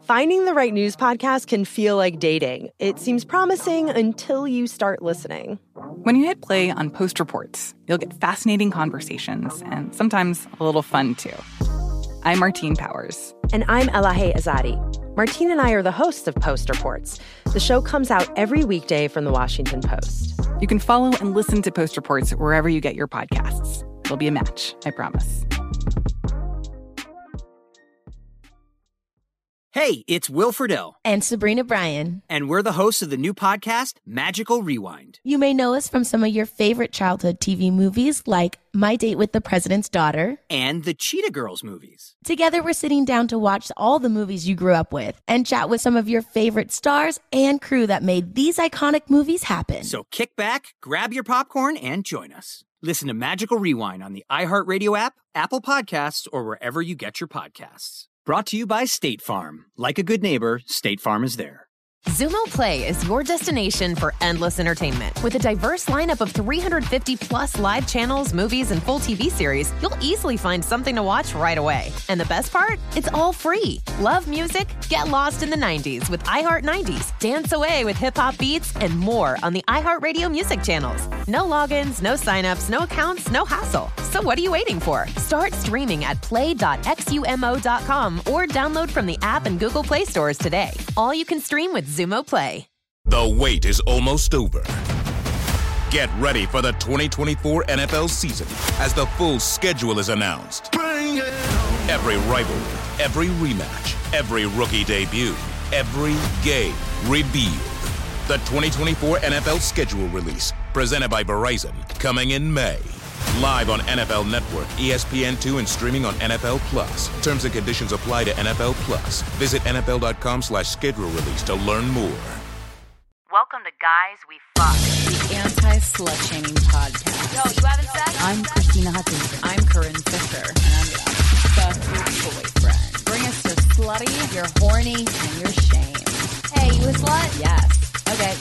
Finding the right news podcast can feel like dating. It seems promising until you start listening. When you hit play on Post Reports, you'll get fascinating conversations and sometimes a little fun, too. I'm Martine Powers. And I'm Elahe Azadi. Martine and I are the hosts of Post Reports. The show comes out every weekday from the Washington Post. You can follow and listen to Post Reports wherever you get your podcasts. It'll be a match, I promise. Hey, it's Will Friedle. And Sabrina Bryan. And we're the hosts of the new podcast, Magical Rewind. You may know us from some of your favorite childhood TV movies like My Date with the President's Daughter. And the Cheetah Girls movies. Together, we're sitting down to watch all the movies you grew up with and chat with some of your favorite stars and crew that made these iconic movies happen. So kick back, grab your popcorn, and join us. Listen to Magical Rewind on the iHeartRadio app, Apple Podcasts, or wherever you get your podcasts. Brought to you by State Farm. Like a good neighbor, State Farm is there. Xumo Play is your destination for endless entertainment. With a diverse lineup of 350-plus live channels, movies, and full TV series, you'll easily find something to watch right away. And the best part? It's all free. Love music? Get lost in the 90s with iHeart 90s. Dance away with hip-hop beats and more on the iHeartRadio music channels. No logins, no signups, no accounts, no hassle. So what are you waiting for? Start streaming at play.xumo.com or download from the app and Google Play stores today. All you can stream with Xumo Play. The wait is almost over. Get ready for the 2024 NFL season as the full schedule is announced. Bring it on. Every rivalry, every rematch, every rookie debut, every game revealed. The 2024 NFL schedule release, presented by Verizon, coming in May. Live on NFL Network, ESPN2, and streaming on NFL Plus. Terms and conditions apply to NFL Plus. Visit NFL.com/schedule release to learn more. Welcome to Guys We Fuck, the anti-slut-shaming podcast. Yo, you having sex? I'm Christina Hutchinson. I'm Corinne Fisher. And I'm your boyfriend. Bring us your slutty, your horny, and your shame. Hey, you a slut? Yes. Okay.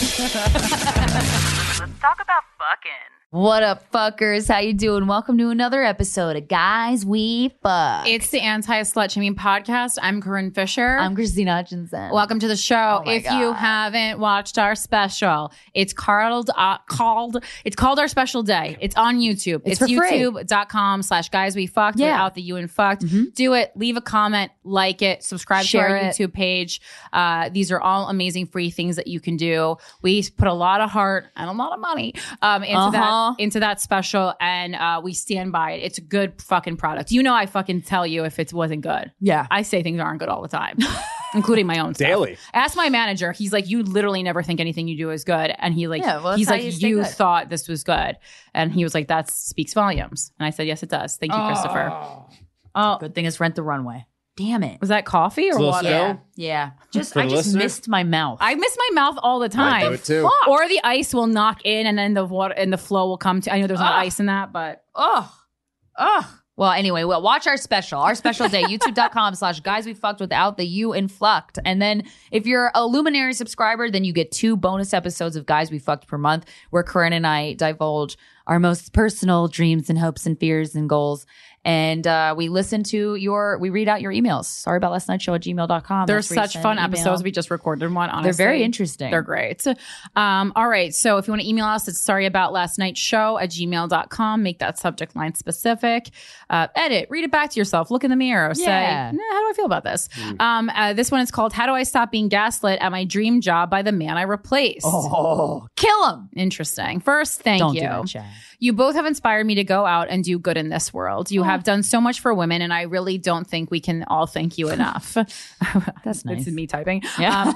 Let's talk about fucking. What up, fuckers? How you doing? Welcome to another episode of Guys We Fuck. It's the Anti-Slut-Shaming Podcast. I'm Corinne Fisher. I'm Christina Hutchinson. Welcome to the show. Oh if God. you haven't watched our special, it's called Our Special Day. It's on YouTube. It's for free. youtube.com/Guys We Fucked without the you and fucked. Mm-hmm. Do it. Leave a comment. Like it. Subscribe Share to our it. YouTube page. These are all amazing free things that you can do. We put a lot of heart and a lot of money into that special, and we stand by it. It's a good fucking product. You know, I fucking tell you if it wasn't good. Yeah. I say things aren't good all the time, including my own stuff. Daily. Ask my manager. He's like, you literally never think anything you do is good. And he like, he's like, you thought this was good. And he was like, that speaks volumes. And I said, yes, it does. Thank you, Christopher. Oh, good thing it's Rent the Runway. Damn it. Was that coffee or what? Yeah. I just missed my mouth. I miss my mouth all the time. I do it too. Fuck. Or the ice will knock in and then the water and the flow will come to. I know there's no ice in that, but Well, anyway, watch our special day, youtube.com/Guys We Fucked without the you and fucked. And then if you're a Luminary subscriber, then you get 2 bonus episodes of Guys We Fucked per month, where Corinne and I divulge our most personal dreams and hopes and fears and goals. And we listen to we read out your emails. Sorry about last night show at gmail.com. they're such fun episodes. We just recorded one, honestly. They're very interesting. They're great. All right. So if you want to email us, it's sorryaboutlastnightshow@gmail.com. Make that subject line specific. Edit, read it back to yourself. Look in the mirror. Say, how do I feel about this? This one is called How Do I Stop Being Gaslit at My Dream Job by the Man I Replaced? Oh, kill him. Interesting. First, thank Don't you. do that, Chad. You both have inspired me to go out and do good in this world. You have done so much for women, and I really don't think we can all thank you enough. That's nice. It's me typing. Yeah.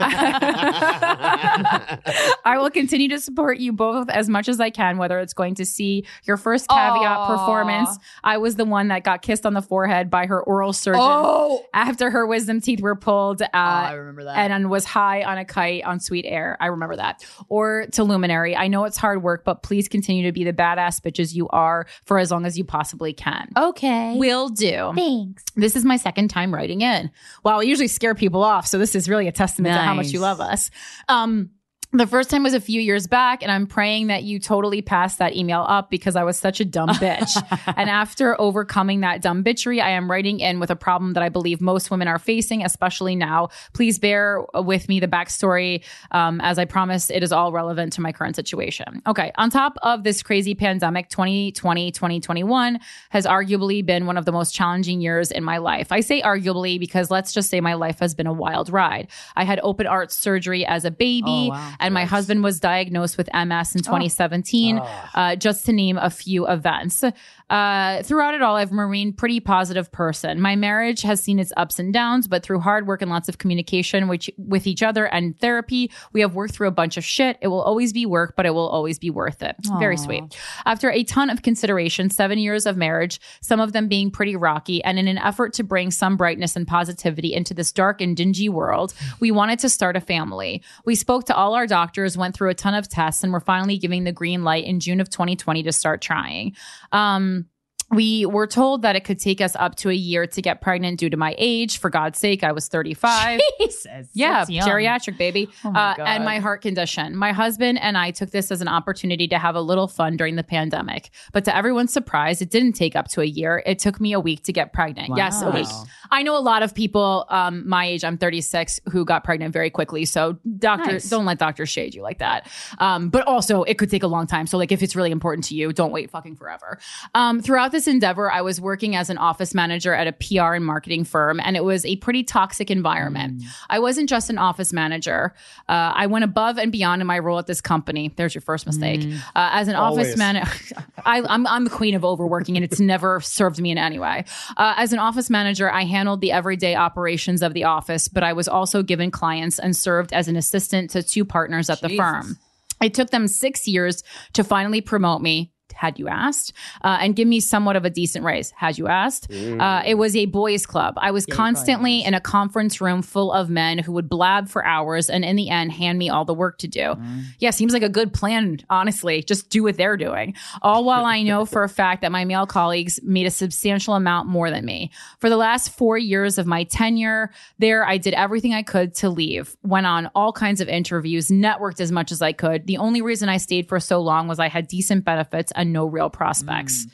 I will continue to support you both as much as I can, whether it's going to see your first Caveat performance. I was the one that got kissed on the forehead by her oral surgeon after her wisdom teeth were pulled. I remember that. And was high on a kite on Sweet Air. I remember that. Or to Luminary. I know it's hard work, but please continue to be the badass bitches you are for as long as you possibly can. Okay. Will do. Thanks. This is my second time writing in. Well, we usually scare people off, so this is really a testament to how much you love us. The first time was a few years back, and I'm praying that you totally passed that email up because I was such a dumb bitch. And after overcoming that dumb bitchery, I am writing in with a problem that I believe most women are facing, especially now. Please bear with me the backstory, as I promise it is all relevant to my current situation. Okay, on top of this crazy pandemic, 2020, 2021 has arguably been one of the most challenging years in my life. I say arguably because let's just say my life has been a wild ride. I had open heart surgery as a baby. And my husband was diagnosed with MS in 2017, just to name a few events. Throughout it all, I've remained pretty positive person. My marriage has seen its ups and downs, but through hard work and lots of communication with each other and therapy, we have worked through a bunch of shit. It will always be work, but it will always be worth it. Aww. Very sweet. After a ton of consideration, 7 years of marriage, some of them being pretty rocky, and in an effort to bring some brightness and positivity into this dark and dingy world, we wanted to start a family. We spoke to all our doctors, went through a ton of tests, and we're finally giving the green light in June of 2020 to start trying. We were told that it could take us up to a year to get pregnant due to my age. For God's sake, I was 35. Jesus. Yeah, geriatric, baby. Oh my God. And my heart condition. My husband and I took this as an opportunity to have a little fun during the pandemic. But to everyone's surprise, it didn't take up to a year. It took me a week to get pregnant. Wow. Yes, a week. I know a lot of people my age, I'm 36, who got pregnant very quickly. So don't let doctors shade you like that. But also, it could take a long time. So like if it's really important to you, don't wait fucking forever. Throughout this endeavor, I was working as an office manager at a PR and marketing firm, and it was a pretty toxic environment. I wasn't just an office manager. I went above and beyond in my role at this company. There's your first mistake. As an office manager, I'm the queen of overworking, and it's never served me in any way. As an office manager, I handled the everyday operations of the office, but I was also given clients and served as an assistant to 2 partners at the firm. It took them 6 years to finally promote me. Had you asked, and give me somewhat of a decent raise. Had you asked, it was a boys' club. I was constantly in a conference room full of men who would blab for hours and in the end hand me all the work to do. Yeah, seems like a good plan, honestly. Just do what they're doing. All while I know for a fact that my male colleagues made a substantial amount more than me. For the last 4 years of my tenure there, I did everything I could to leave. Went on all kinds of interviews, networked as much as I could. The only reason I stayed for so long was I had decent benefits and no real prospects.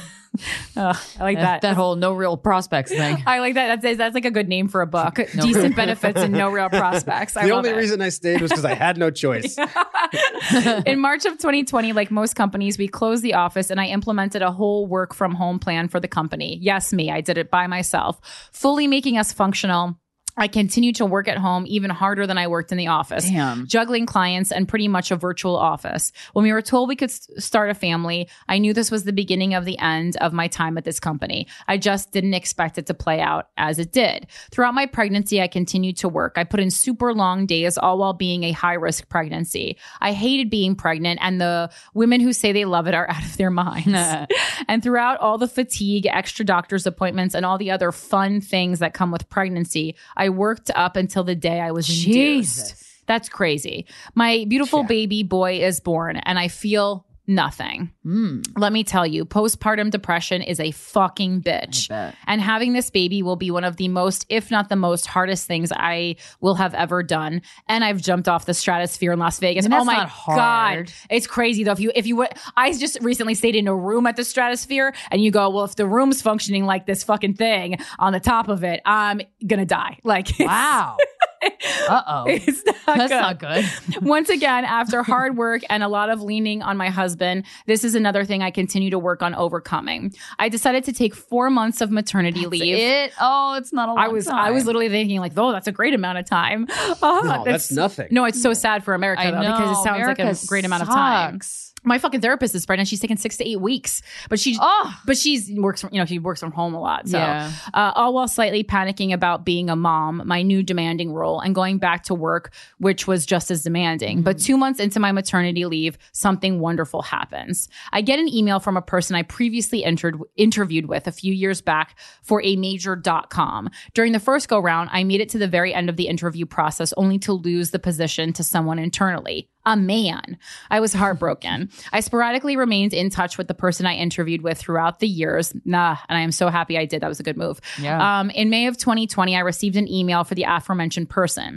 I like that. That whole no real prospects thing. I like that. That's like a good name for a book. Decent benefits and no real prospects. The only reason I stayed was because I had no choice. In March of 2020, like most companies, we closed the office and I implemented a whole work from home plan for the company. Yes, me. I did it by myself, fully making us functional. I continued to work at home even harder than I worked in the office, juggling clients and pretty much a virtual office. When we were told we could start a family, I knew this was the beginning of the end of my time at this company. I just didn't expect it to play out as it did. Throughout my pregnancy, I continued to work. I put in super long days, all while being a high-risk pregnancy. I hated being pregnant, and the women who say they love it are out of their minds. And throughout all the fatigue, extra doctor's appointments, and all the other fun things that come with pregnancy, I worked up until the day I was induced. That's crazy. My beautiful baby boy is born, and I feel nothing. Let me tell you, postpartum depression is a fucking bitch. And having this baby will be one of the most, if not the most hardest things I will have ever done. And I've jumped off the stratosphere in Las Vegas. Oh my God. It's crazy though. If you I just recently stayed in a room at the stratosphere and you go, well, if the room's functioning like this fucking thing on the top of it, I'm gonna die. Like, wow. It's not good. Once again, after hard work and a lot of leaning on my husband, this is another thing I continue to work on overcoming. I decided to take 4 months of maternity leave. Oh, it's not a long time. I was literally thinking like, oh, that's a great amount of time. No, that's nothing. No, it's so sad for America though, because it sounds like a great amount of time. My fucking therapist is pregnant. She's taking 6 to 8 weeks, but she works from home a lot. So, all while slightly panicking about being a mom, my new demanding role, and going back to work, which was just as demanding. But 2 months into my maternity leave, something wonderful happens. I get an email from a person I previously interviewed with a few years back for a major.com. During the first go round, I made it to the very end of the interview process, only to lose the position to someone internally. A man. I was heartbroken. I sporadically remained in touch with the person I interviewed with throughout the years. And I am so happy I did. That was a good move. In May of 2020, I received an email for the aforementioned person.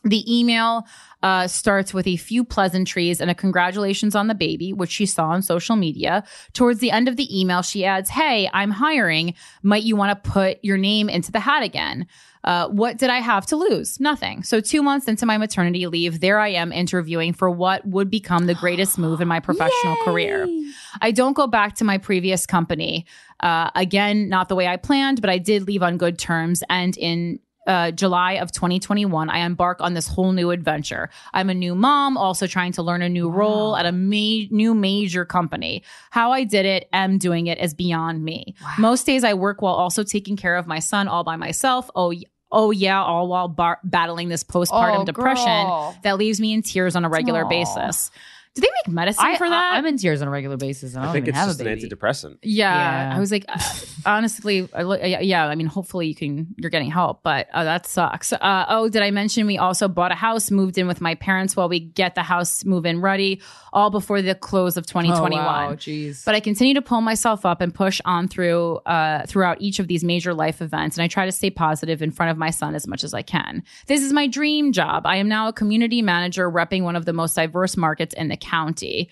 The email starts with a few pleasantries and a congratulations on the baby, which she saw on social media. Towards the end of the email, she adds, "Hey, I'm hiring. Might you want to put your name into the hat again?" What did I have to lose? Nothing. So 2 months into my maternity leave, there I am interviewing for what would become the greatest move in my professional career. I don't go back to my previous company. Again, not the way I planned, but I did leave on good terms. And in July of 2021, I embark on this whole new adventure. I'm a new mom, also trying to learn a new role at a new major company. How I did it, am doing it is beyond me. Wow. Most days I work while also taking care of my son all by myself. Oh yeah, all while battling this postpartum depression that leaves me in tears on a regular basis. Do they make medicine for that? I'm in tears on a regular basis. I think it's just an antidepressant. Yeah. I was like, honestly, I mean, hopefully you're getting help, but that sucks. Did I mention we also bought a house, moved in with my parents while we get the house move-in ready, all before the close of 2021. Oh, wow, jeez. But I continue to pull myself up and push on throughout each of these major life events, and I try to stay positive in front of my son as much as I can. This is my dream job. I am now a community manager repping one of the most diverse markets in the county.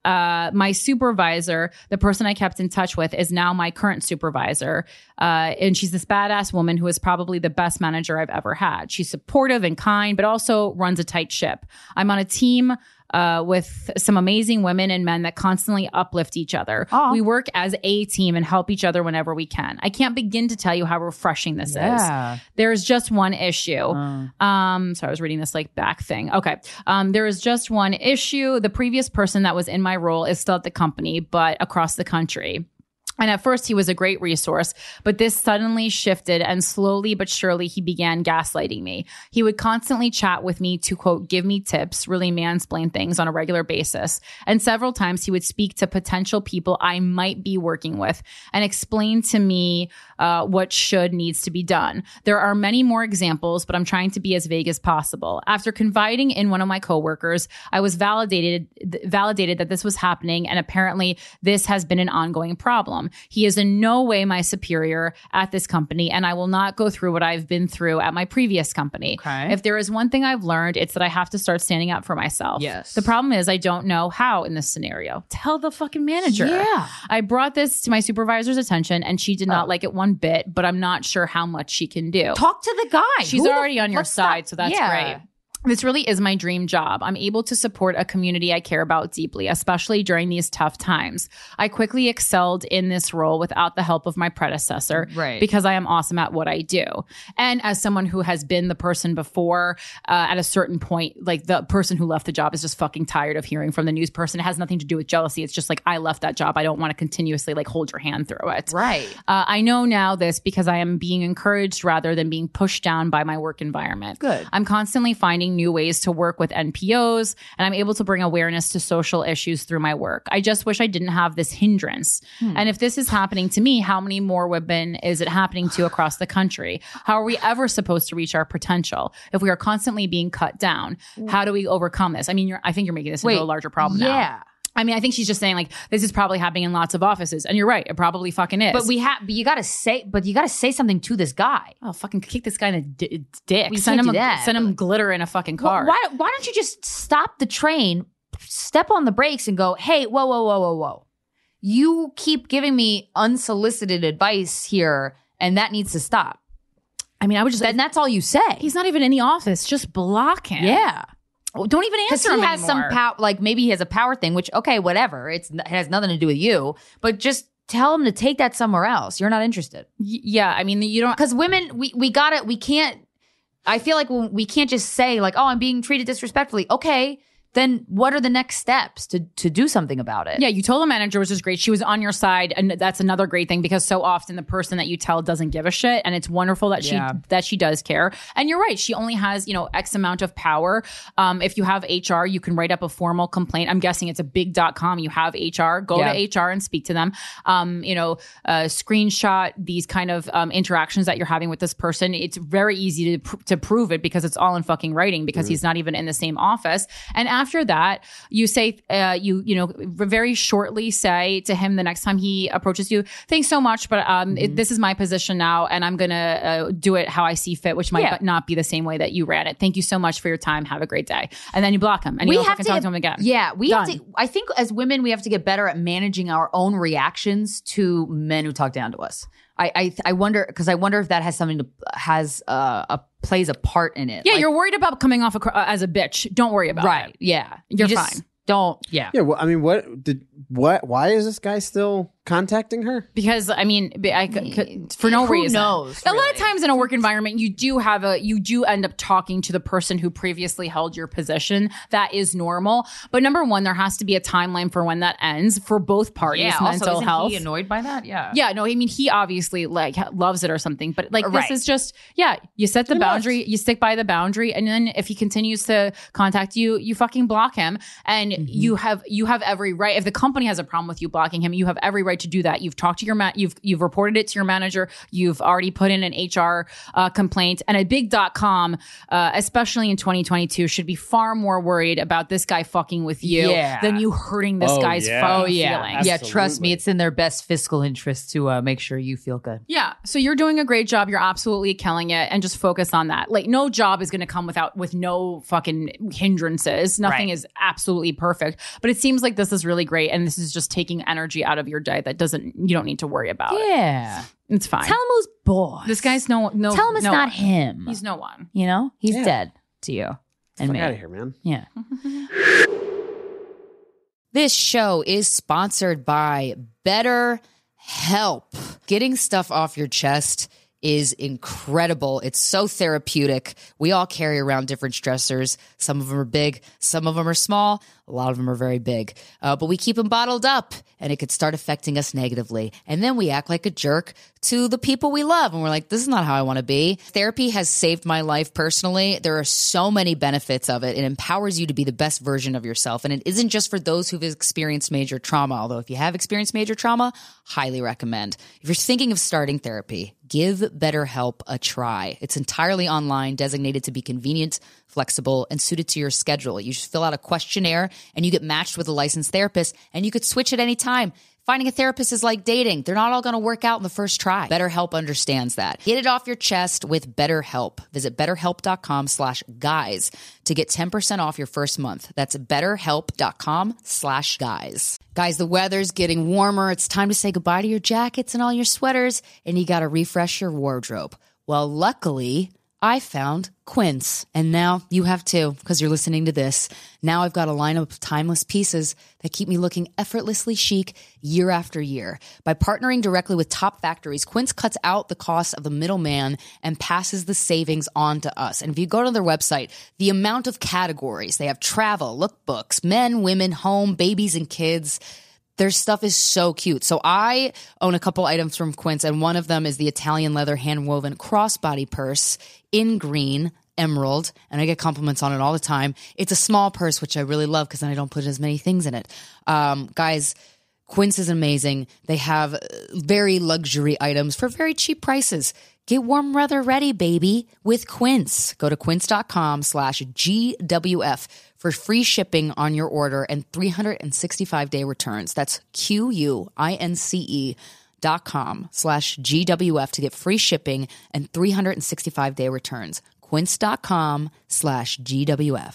My supervisor, the person I kept in touch with, is now my current supervisor. And she's this badass woman who is probably the best manager I've ever had. She's supportive and kind, but also runs a tight ship. I'm on a team with some amazing women and men that constantly uplift each other. We work as a team and help each other whenever we can. I can't begin to tell you how refreshing this is. There's just one issue. So I was reading this like back thing. Okay. There is just one issue. The previous person that was in my role is still at the company, but across the country. And at first he was a great resource, but this suddenly shifted and slowly but surely he began gaslighting me. He would constantly chat with me to, quote, give me tips, really mansplain things on a regular basis. And several times he would speak to potential people I might be working with and explain to me what needs to be done. There are many more examples, but I'm trying to be as vague as possible. After confiding in one of my coworkers, I was validated that this was happening, and apparently this has been an ongoing problem. He is in no way my superior at this company, and I will not go through what I've been through at my previous company. Okay. If there is one thing I've learned, it's that I have to start standing up for myself. Yes. The problem is I don't know how in this scenario. Tell the fucking manager. Yeah. I brought this to my supervisor's attention, and she did not like it one bit, but I'm not sure how much she can do. Talk to the guy. She's already on your side, so that's great. This really is my dream job. I'm able to support a community I care about deeply, especially during these tough times. I quickly excelled in this role without the help of my predecessor, because I am awesome at what I do. And as someone who has been the person before, at a certain point, like the person who left the job is just fucking tired of hearing from the news person. It has nothing to do with jealousy. It's just like, I left that job. I don't want to continuously like hold your hand through it. Right. I know now this because I am being encouraged rather than being pushed down by my work environment. Good. I'm constantly finding new ways to work with NPOs, and I'm able to bring awareness to social issues through my work. I just wish I didn't have this hindrance. And if this is happening to me, how many more women is it happening to across the country? How are we ever supposed to reach our potential if we are constantly being cut down? How do we overcome this? I mean, I think you're making this into a larger problem now. I mean, I think she's just saying like, this is probably happening in lots of offices. And you're right. It probably fucking is. But you gotta say something to this guy. Oh, fucking kick this guy in the dick. Send him glitter in a fucking car. Why don't you just stop the train, step on the brakes and go, hey, whoa. You keep giving me unsolicited advice here and that needs to stop. I mean, I would just, and that's all you say. He's not even in the office. Just block him. Yeah. Don't even answer him anymore. He has some power, like maybe he has a power thing, which, okay, whatever. It has nothing to do with you, but just tell him to take that somewhere else. You're not interested. Yeah. I mean, you don't. Because women, we can't, I feel like we can't just say like, oh, I'm being treated disrespectfully. Okay. Then what are the next steps to do something about it? Yeah, you told the manager, which is great. She was on your side, and that's another great thing because so often the person that you tell doesn't give a shit, and it's wonderful that she does care. And you're right, she only has X amount of power. If you have HR, you can write up a formal complaint. I'm guessing it's a big.com. You have HR, go to HR and speak to them. Screenshot these kind of interactions that you're having with this person. It's very easy to prove it because it's all in fucking writing because he's not even in the same office. And after that, you say, very shortly say to him the next time he approaches you, thanks so much, but this is my position now, and I'm going to do it how I see fit, which might not be the same way that you ran it. Thank you so much for your time. Have a great day. And then you block him, and you don't fucking talk to him again. Yeah, we have to. I think as women, we have to get better at managing our own reactions to men who talk down to us. I wonder, because I wonder if that has something to plays a part in it. Yeah, you're worried about coming off as a bitch. Don't worry about it. Right. Yeah, you're fine. Don't. Yeah. Yeah. Well, I mean, why is this guy still contacting her? Because for no reason. Who knows? A lot of times in a work environment, you do end up talking to the person who previously held your position. That is normal. But number one, there has to be a timeline for when that ends for both parties. Yeah. Mental Also, isn't health. he annoyed by that? Yeah. Yeah. No. I mean, he obviously loves it or something. But this is just you set the boundary, you stick by the boundary, and then if he continues to contact you, you fucking block him, and you have every right. If the company has a problem with you blocking him, you have every right to do that. You've talked to your you've reported it to your manager. You've already put in an HR complaint, and a big.com, especially in 2022, should be far more worried about this guy fucking with you than you hurting this guy's fucking feelings. Yeah, trust me, it's in their best fiscal interest to make sure you feel good. Yeah, so you're doing a great job. You're absolutely killing it, and just focus on that. Like, no job is going to come with no fucking hindrances. Nothing is absolutely perfect, but it seems like this is really great, and this is just taking energy out of your day that you don't need to worry about. Yeah, it's fine. Tell him who's boss. This guy's no. Tell him it's not one. him. He's no one. You know, he's dead to you and me. Get out of here, man. Yeah. This show is sponsored by BetterHelp. Getting stuff off your chest is incredible. It's so therapeutic. We all carry around different stressors. Some of them are big, some of them are small, a lot of them are very big. But we keep them bottled up, and it could start affecting us negatively. And then we act like a jerk to the people we love, and we're like, this is not how I want to be. Therapy has saved my life personally. There are so many benefits of it. It empowers you to be the best version of yourself. And it isn't just for those who've experienced major trauma, although if you have experienced major trauma, highly recommend. If you're thinking of starting therapy, give BetterHelp a try. It's entirely online, designated to be convenient, flexible, and suited to your schedule. You just fill out a questionnaire, and you get matched with a licensed therapist, and you could switch at any time. Finding a therapist is like dating. They're not all going to work out in the first try. BetterHelp understands that. Get it off your chest with BetterHelp. Visit BetterHelp.com/guys to get 10% off your first month. That's BetterHelp.com/guys. Guys, the weather's getting warmer. It's time to say goodbye to your jackets and all your sweaters, and you got to refresh your wardrobe. Well, luckily, I found Quince, and now you have too, because you're listening to this. Now I've got a lineup of timeless pieces that keep me looking effortlessly chic year after year. By partnering directly with top factories, Quince cuts out the cost of the middleman and passes the savings on to us. And if you go to their website, the amount of categories, they have travel, lookbooks, men, women, home, babies, and kids. Their stuff is so cute. So I own a couple items from Quince, and one of them is the Italian leather hand-woven crossbody purse in green, emerald, and I get compliments on it all the time. It's a small purse, which I really love because then I don't put as many things in it. Guys, Quince is amazing. They have very luxury items for very cheap prices. Get warm weather ready, baby, with Quince. Go to quince.com/GWF for free shipping on your order and 365-day returns. That's QUINCE.com/GWF to get free shipping and 365-day returns. Quince.com/GWF.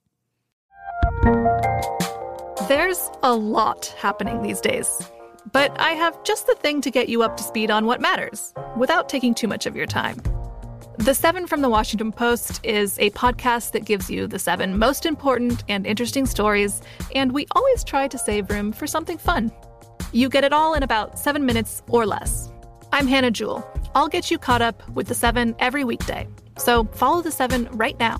There's a lot happening these days. But I have just the thing to get you up to speed on what matters, without taking too much of your time. The 7 from the Washington Post is a podcast that gives you the 7 most important and interesting stories, and we always try to save room for something fun. You get it all in about 7 minutes or less. I'm Hannah Jewell. I'll get you caught up with the 7 every weekday. So follow the 7 right now.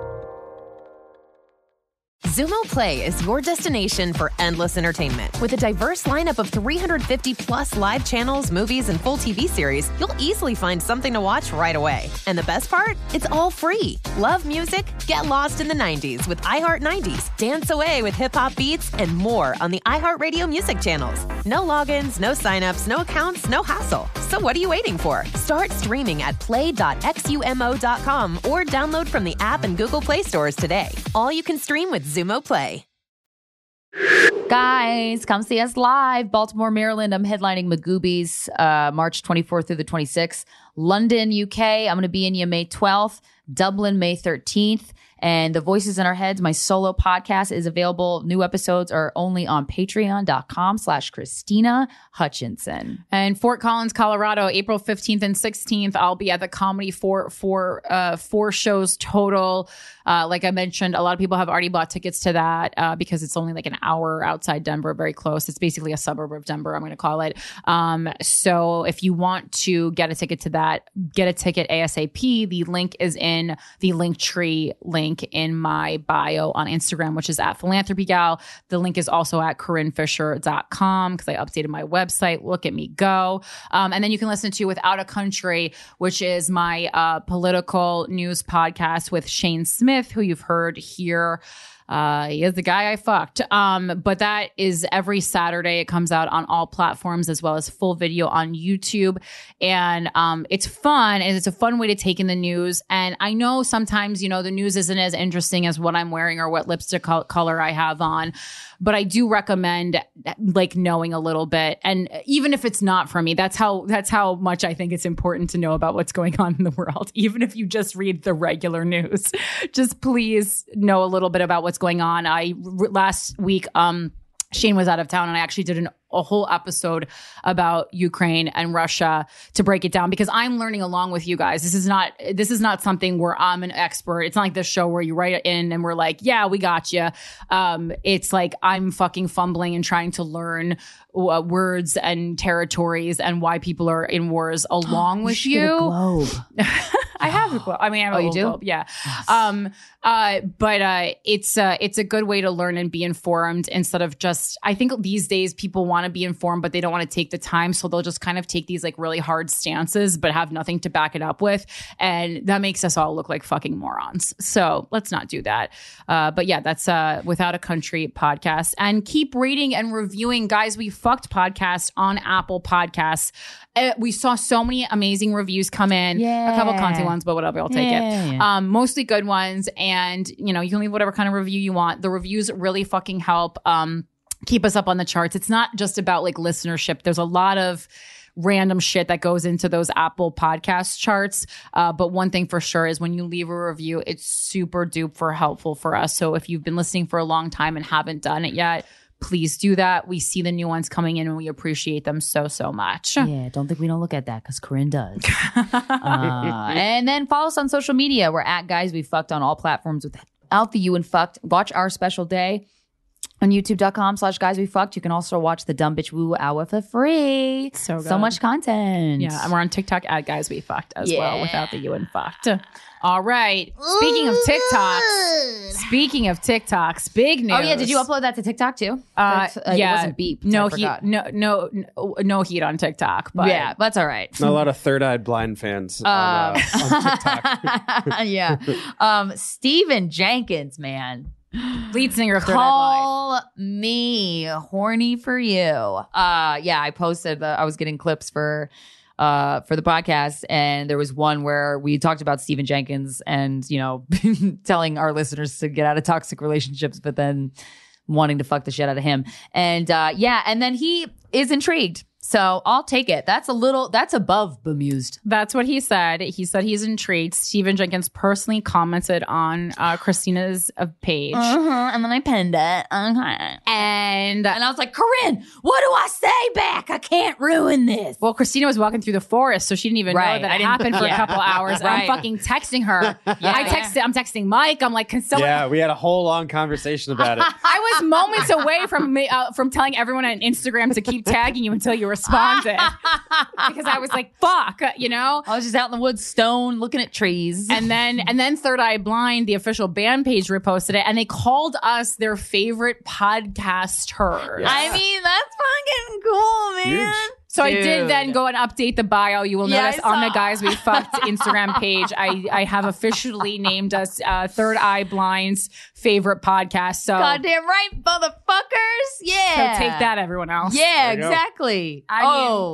Xumo Play is your destination for endless entertainment. With a diverse lineup of 350 plus live channels, movies, and full TV series, you'll easily find something to watch right away. And the best part? It's all free. Love music? Get lost in the 90s with iHeart 90s, dance away with hip-hop beats, and more on the iHeartRadio music channels. No logins, no signups, no accounts, no hassle. So what are you waiting for? Start streaming at play.xumo.com or download from the app and Google Play stores today. All you can stream with Xumo Play. Guys, come see us live. Baltimore, Maryland. I'm headlining Magoobies March 24th through the 26th. London, UK. I'm going to be in you May 12th. Dublin, May 13th. And The Voices in Our Heads, my solo podcast, is available. New episodes are only on patreon.com/Christina Hutchinson. And Fort Collins, Colorado, April 15th and 16th, I'll be at the Comedy Fort for 4 shows total. Like I mentioned, a lot of people have already bought tickets to that because it's only like an hour outside Denver, very close. It's basically a suburb of Denver, I'm going to call it. So if you want to get a ticket to that, get a ticket ASAP. The link is in the Linktree link in my bio on Instagram, which is at philanthropygal. The link is also at CorinneFisher.com because I updated my website. Look at me go. And then you can listen to Without a Country, which is my political news podcast with Shane Smith, who you've heard here. He is the guy I fucked. But that is every Saturday. It comes out on all platforms as well as full video on YouTube. And it's fun, and it's a fun way to take in the news. And I know sometimes, you know, the news isn't as interesting as what I'm wearing or what lipstick color I have on. But I do recommend like knowing a little bit. And even if it's not for me, that's how much I think it's important to know about what's going on in the world. Even if you just read the regular news, just please know a little bit about what's going on. Last week, Shane was out of town, and I actually did a whole episode about Ukraine and Russia to break it down because I'm learning along with you guys. This is not something where I'm an expert. It's not like this show where you write it in and we're like, yeah, we got you. It's like I'm fucking fumbling and trying to learn words and territories and why people are in wars along with you. Get a globe. I have a globe. I mean, I have a you do? globe. Yeah. Yes. But it's a good way to learn and be informed instead of just, I think these days people want to be informed, but they don't want to take the time. So they'll just kind of take these like really hard stances, but have nothing to back it up with. And that makes us all look like fucking morons. So let's not do that. But yeah, that's Without a Country podcast. And keep rating and reviewing Guys We Fucked podcast on Apple Podcasts. We saw so many amazing reviews come in. Yeah. A couple content ones, but whatever, I'll take it. Yeah. Mostly good ones. And, you know, you can leave whatever kind of review you want. The reviews really fucking help keep us up on the charts. It's not just about like listenership. There's a lot of random shit that goes into those Apple podcast charts. But one thing for sure is when you leave a review, it's super duper helpful for us. So if you've been listening for a long time and haven't done it yet, please do that. We see the new ones coming in and we appreciate them so, so much. Yeah, don't think we don't look at that because Corinne does. And then follow us on social media. We're at Guys We Fucked on all platforms without the U and fucked. Watch our special day on youtube.com/Guys We Fucked. You can also watch the Dumb Bitch Woo Hour for free. So good. So much content. Yeah, and we're on TikTok at Guys We Fucked as well without the U and fucked. All right. Speaking of TikToks, big news. Oh yeah, did you upload that to TikTok too? Yeah, it wasn't beeped. No heat on TikTok, but yeah, that's all right. A lot of third-eyed blind fans on TikTok. Yeah. Stephen Jenkins, man. Lead singer of Third Eye Blind. Call me horny for you. Yeah, I posted I was getting clips for the podcast, and there was one where we talked about Stephen Jenkins and, you know, telling our listeners to get out of toxic relationships, but then wanting to fuck the shit out of him. And and then he is intrigued. So I'll take it. That's above bemused. That's what he said. He said he's intrigued. Stephen Jenkins personally commented on Christina's page. And then I pinned it. And I was like, Corinne, what do I say back? I can't ruin this. Well, Christina was walking through the forest, so she didn't even know that it happened for a couple hours. And I'm fucking texting her. I'm texting Mike. I'm like, can someone... Yeah, we had a whole long conversation about it. I was moments away from telling everyone on Instagram to keep tagging you until you responded. Because I was like, fuck, you know? I was just out in the woods, stone, looking at trees. And then Third Eye Blind, the official band page, reposted it, and they called us their favorite podcasters. Yes. I mean, that's fucking cool, man. Huge. So I did then go and update the bio. You will notice on the Guys We Fucked Instagram page, I have officially named us Third Eye Blind's favorite podcast. So goddamn right, motherfuckers. Yeah. So take that, everyone else. Yeah, exactly. I mean,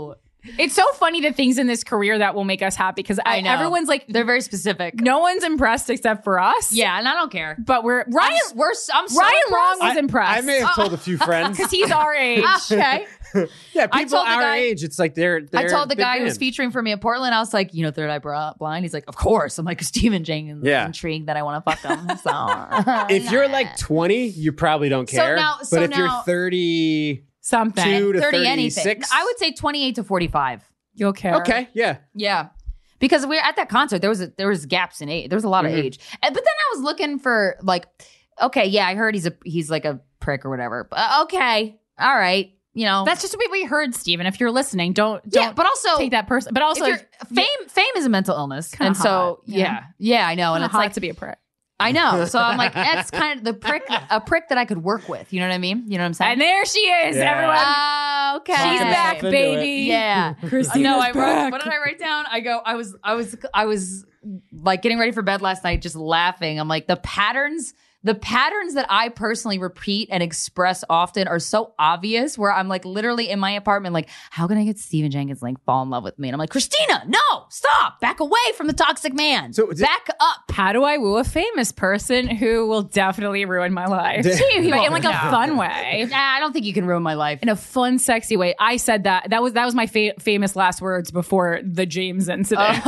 It's so funny the things in this career that will make us happy because I know. Everyone's like, they're very specific. No one's impressed except for us. Yeah, and I don't care. But I'm so Ryan Long was impressed. I may have told a few friends because he's our age. Okay. Yeah, people our age, it's like they're I told the guy who was fans. featuring for me in Portland, I was like, Third Eye Blind? He's like, of course. I'm like, Steven Jenkins is intrigued that I want to fuck him. So if you're like 20, you probably don't care. But if you're 30 something, 2 to 30 36, anything, I would say 28 to 45. You'll care. Okay, yeah. Yeah. Because we were at that concert, there was gaps in age. There was a lot of age. But then I was looking for like, okay, yeah, I heard he's like a prick or whatever. But okay, all right. That's just what we heard, Steven. If you're listening, don't but also take that person. But also, fame is a mental illness, and so hot, yeah, I know, and it's hot like to be a prick. I know, so I'm like, that's kind of a prick that I could work with. You know what I mean? You know what I'm saying? And there she is, everyone. Okay, she's back, baby. Yeah, Christina's back. What did I write down? I was like getting ready for bed last night, just laughing. I'm like, the patterns that I personally repeat and express often are so obvious where I'm like literally in my apartment, like, how can I get Steven Jenkins like fall in love with me? And I'm like, Christina, no, stop, back away from the toxic man. So back up. How do I woo a famous person who will definitely ruin my life? But in like a fun way. Nah, I don't think you can ruin my life. In a fun, sexy way. I said that. That was my famous last words before the James incident.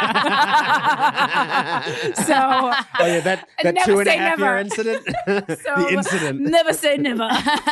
So that 2.5 year incident. The incident. Never say never.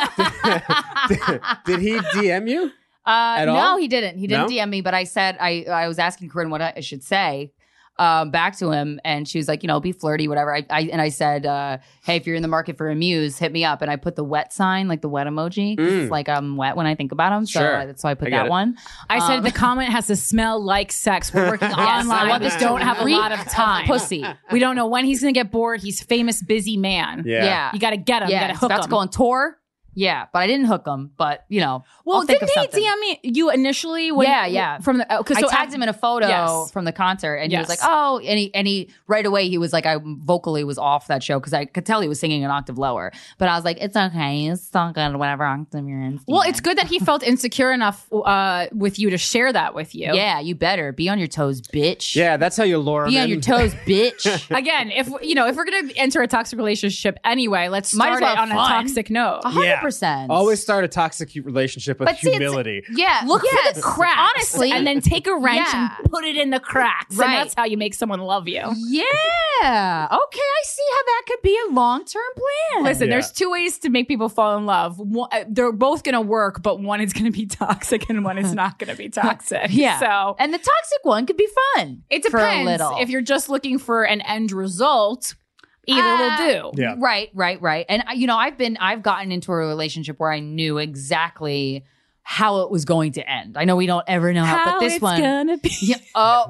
Did he DM you? At all? No, he didn't. He didn't DM me, but I said I was asking Corinne what I should say back to him, and she was like, be flirty, whatever. I said, hey, if you're in the market for a muse, hit me up. And I put the wet sign, like the wet emoji. It's like I'm wet when I think about him, so I put that one. I said the comment has to smell like sex. We're working online. We don't have a lot of time. Pussy. We don't know when he's gonna get bored. He's a famous, busy man. Yeah. You got to get him. You got to hook him. About to go on tour. Yeah, but I didn't hook him. But well, I'll think didn't of something. he DM me you initially? When, From the I tagged him in a photo from the concert, and he was like, "Oh," and he right away he was like, "I vocally was off that show because I could tell he was singing an octave lower." But I was like, "It's okay, it's all good, whatever octave you're in." Well, it's good that he felt insecure enough with you to share that with you. Yeah, you better be on your toes, bitch. Yeah, that's how you lure him. Be on your toes, bitch. Again, if we're gonna enter a toxic relationship anyway, let's start it on a toxic note. 100%. Always start a toxic relationship with humility. Look for the cracks, honestly, and then take a wrench and put it in the cracks, and that's how you make someone love you. Yeah. Okay, I see how that could be a long-term plan. Listen, there's two ways to make people fall in love. They're both going to work, but one is going to be toxic and one is not going to be toxic. So, and the toxic one could be fun. It depends. For a little. If you're just looking for an end result, either will do. Yeah. Right. And I've gotten into a relationship where I knew exactly how it was going to end. I know we don't ever know how, but this one gonna be. Yeah.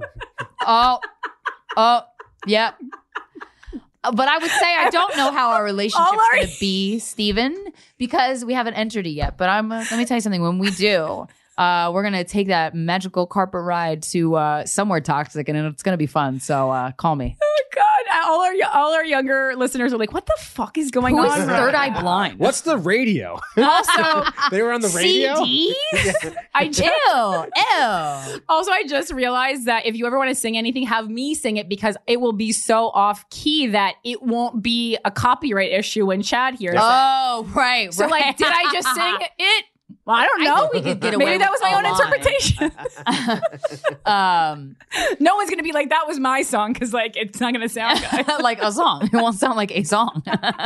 Yeah. But I would say I don't know how our relationship's going to be, Steven, because we haven't entered it yet. But let me tell you something. When we do, we're going to take that magical carpet ride to somewhere toxic, and it's going to be fun. So call me. Oh, God. All our younger listeners are like, what the fuck is going on? Who is Third Eye Blind? What's the radio? Also, they were on the radio? CDs? Ew. Also, I just realized that if you ever want to sing anything, have me sing it because it will be so off key that it won't be a copyright issue when Chad hears it. Oh, right. So, like, did I just sing it? Well, I don't know. I think we could get away Maybe that was my own line. interpretation. No one's going to be like, that was my song because, like, it's not going to sound good. Like a song. It won't sound like a song.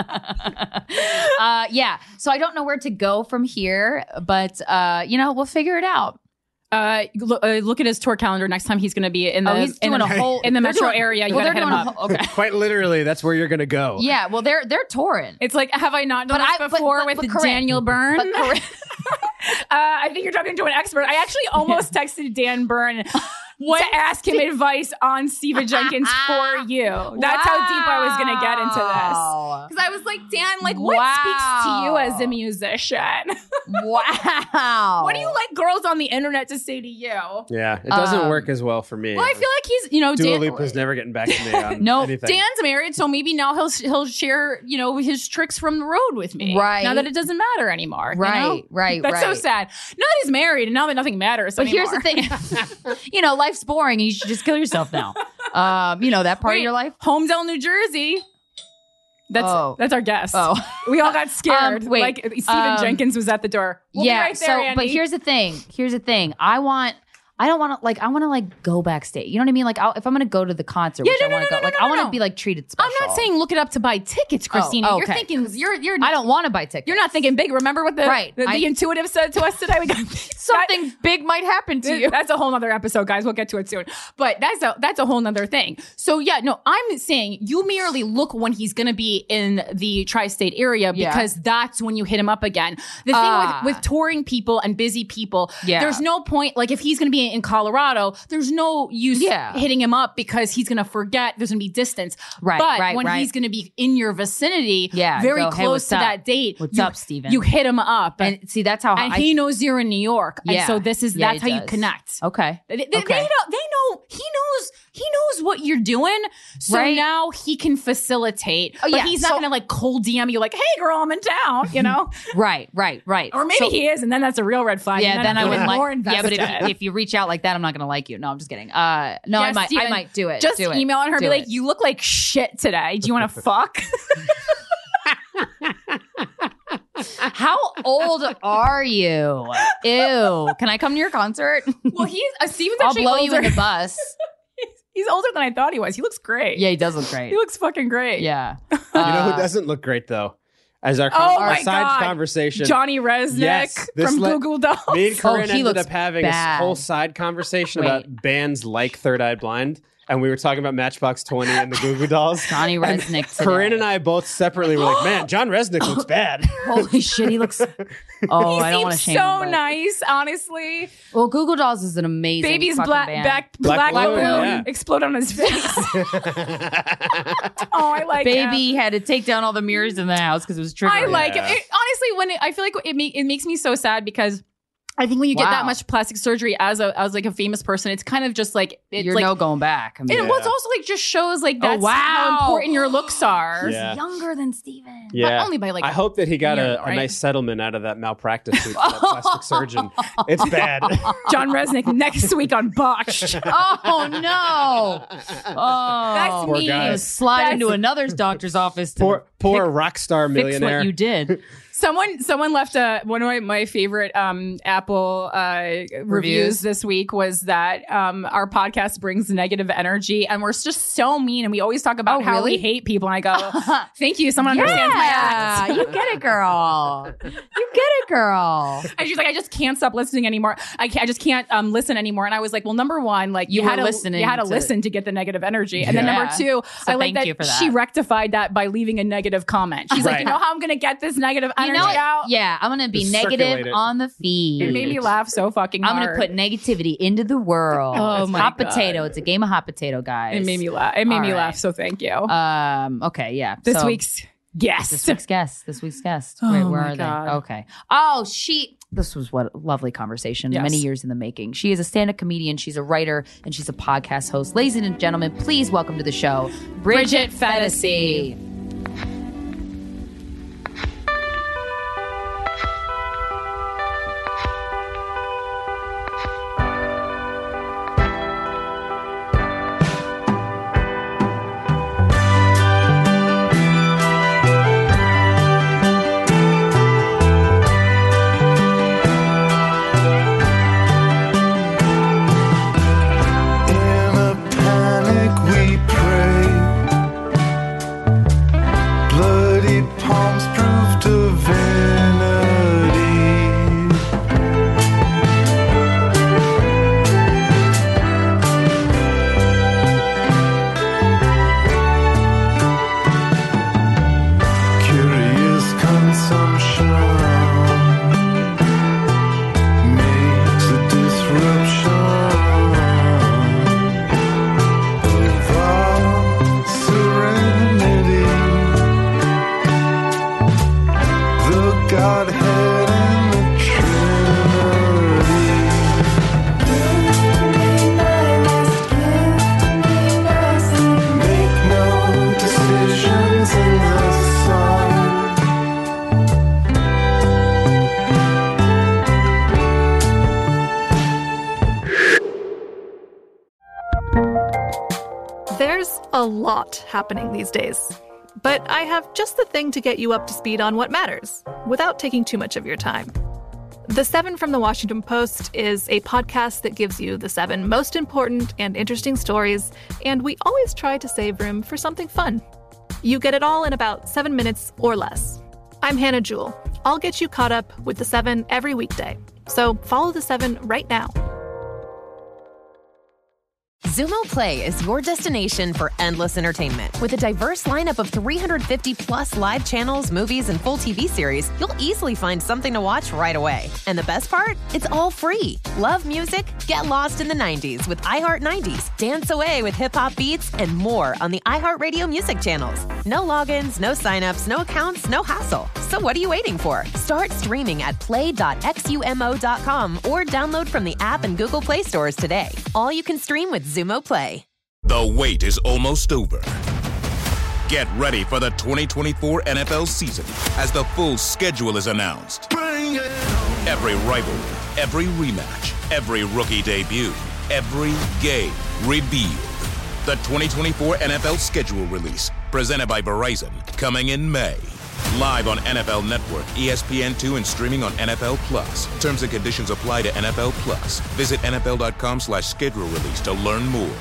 Yeah. So I don't know where to go from here, but, we'll figure it out. Look at his tour calendar. Next time he's going to be in the metro area. You got to hit him up. Okay. Quite literally, that's where you're going to go. Yeah. Well, they're touring. It's like, have I not done this before with Daniel Byrne? I think you're talking to an expert. I actually almost texted Dan Byrne to ask him advice on Steven Jenkins for you. That's how deep I was going to get into this. Because I was like, Dan, like, what speaks to you as a musician? Wow. What do you like girls on the internet to say to you? Yeah, it doesn't work as well for me. Well, I feel like he's, you know, Dua Lipa's never getting back to me on anything. Dan's married, so maybe now he'll share, you know, his tricks from the road with me. Right. Now that it doesn't matter anymore. Right, you know? right, That's so right. sad. Now that he's married and now that nothing matters But anymore. here's the thing. You know, life's boring and you should just kill yourself now. You know, that part of your life? Homedale, New Jersey. That's our guess. Oh. We all got scared. Wait. Like Stephen Jenkins was at the door. We'll be right there, Andy. But here's the thing. I want to go backstage. You know what I mean? Like, if I'm going to go to the concert, I want to be like treated special. I'm not saying look it up to buy tickets, Christina. okay. You're thinking you're. I don't want to buy tickets. You're not thinking big. Remember what the intuitive said to us today? We got something big might happen to you. That's a whole nother episode, guys. We'll get to it soon. But that's a whole nother thing. So yeah, no, I'm saying you merely look when he's going to be in the tri-state area because that's when you hit him up again. The thing with touring people and busy people, there's no point. Like if he's going to be in Colorado, there's no use hitting him up because he's going to forget. There's going to be distance. But when he's going to be in your vicinity, very close to that date, what's up, Steven? You hit him up. And see, that's how he knows you're in New York. Yeah. And so that's how you connect. Okay. They know he knows what you're doing. So now he can facilitate. But he's not going to like cold DM you like, hey girl, I'm in town, you know? Right. Or maybe he is, and then that's a real red flag. Yeah, then I wouldn't more like. Yeah, but if you reach out like that, I'm not going to like you. No, I'm just kidding. I might do it. Just email her and be like, you look like shit today. Do you want to fuck? How old are you? Ew. Can I come to your concert? Well, Steven's I'll actually blow older. you in the bus. He's older than I thought he was. He looks great. Yeah, he does look great. He looks fucking great. Yeah. You know who doesn't look great though? As our side conversation, Johnny Resnick from Google Dolls. Me and Corinne ended looks up having bad. a whole side conversation about bands like Third Eye Blind. And we were talking about Matchbox 20 and the Goo Goo Dolls. Johnny Resnick today. Corinne and I both separately were like, man, John Resnick looks bad. Holy shit, he looks... Oh, I don't want to shame him. So nice, honestly. Well, Goo Goo Dolls is an amazing Baby's band. black balloon Balloon, explode on his face. I like it. Baby had to take down all the mirrors in the house because it was triggering. I like it. Honestly, I feel like it makes me so sad because I think when you get that much plastic surgery as like a famous person, it's kind of just like you're like, no going back. I mean, it's also like just shows like that's how important your looks are. Yeah. He's younger than Steven. Yeah. But only by like I hope that he got a nice settlement out of that malpractice suit for that plastic surgeon. It's bad. John Resnick next week on Botched. Oh no! Oh, that's Poor me. guy. Slide into another doctor's office. To poor rock star fix millionaire. what you did. Someone left one of my favorite Apple reviews this week was that our podcast brings negative energy and we're just so mean and we always talk about how we hate people and I go, thank you, someone understands my act. You get it, girl. You get it, girl. And she's like, I just can't stop listening anymore. I just can't listen anymore. And I was like, well, number one, like you had to listen to get the negative energy, and then number two, I like that she rectified that by leaving a negative comment. She's like, you know how I'm gonna get this negative energy out? Yeah, I'm gonna be Just negative on the feed. It made me laugh so fucking hard. I'm gonna put negativity into the world. Oh it's my hot God. potato. It's a game of hot potato, guys. It made me laugh. It made me laugh. So thank you. Okay, yeah. This week's guest. This week's guest. Oh Wait, where my are God. they? Okay. Oh, this was what a lovely conversation. Yes. Many years in the making. She is a stand-up comedian. She's a writer and she's a podcast host. Ladies and gentlemen, please welcome to the show, Bridget Phetasy. lot happening these days. But I have just the thing to get you up to speed on what matters, without taking too much of your time. The 7 from the Washington Post is a podcast that gives you the 7 most important and interesting stories, and we always try to save room for something fun. You get it all in about 7 minutes or less. I'm Hannah Jewell. I'll get you caught up with the 7 every weekday. So follow the 7 right now. Xumo Play is your destination for endless entertainment. With a diverse lineup of 350 plus live channels, movies, and full TV series, you'll easily find something to watch right away. And the best part? It's all free. Love music? Get lost in the 90s with iHeart 90s. Dance away with hip-hop beats and more on the iHeartRadio music channels. No logins, no signups, no accounts, no hassle. So what are you waiting for? Start streaming at play.xumo.com or download from the app and Google Play stores today. All you can stream with Xumo Play. The wait is almost over. Get ready for the 2024 NFL season as the full schedule is announced. Every rivalry, every rematch, every rookie debut, every game revealed. The 2024 NFL schedule release, presented by Verizon, coming in May. Live on NFL Network, ESPN2, and streaming on NFL Plus. Terms and conditions apply to NFL Plus. Visit NFL.com/schedule release to learn more.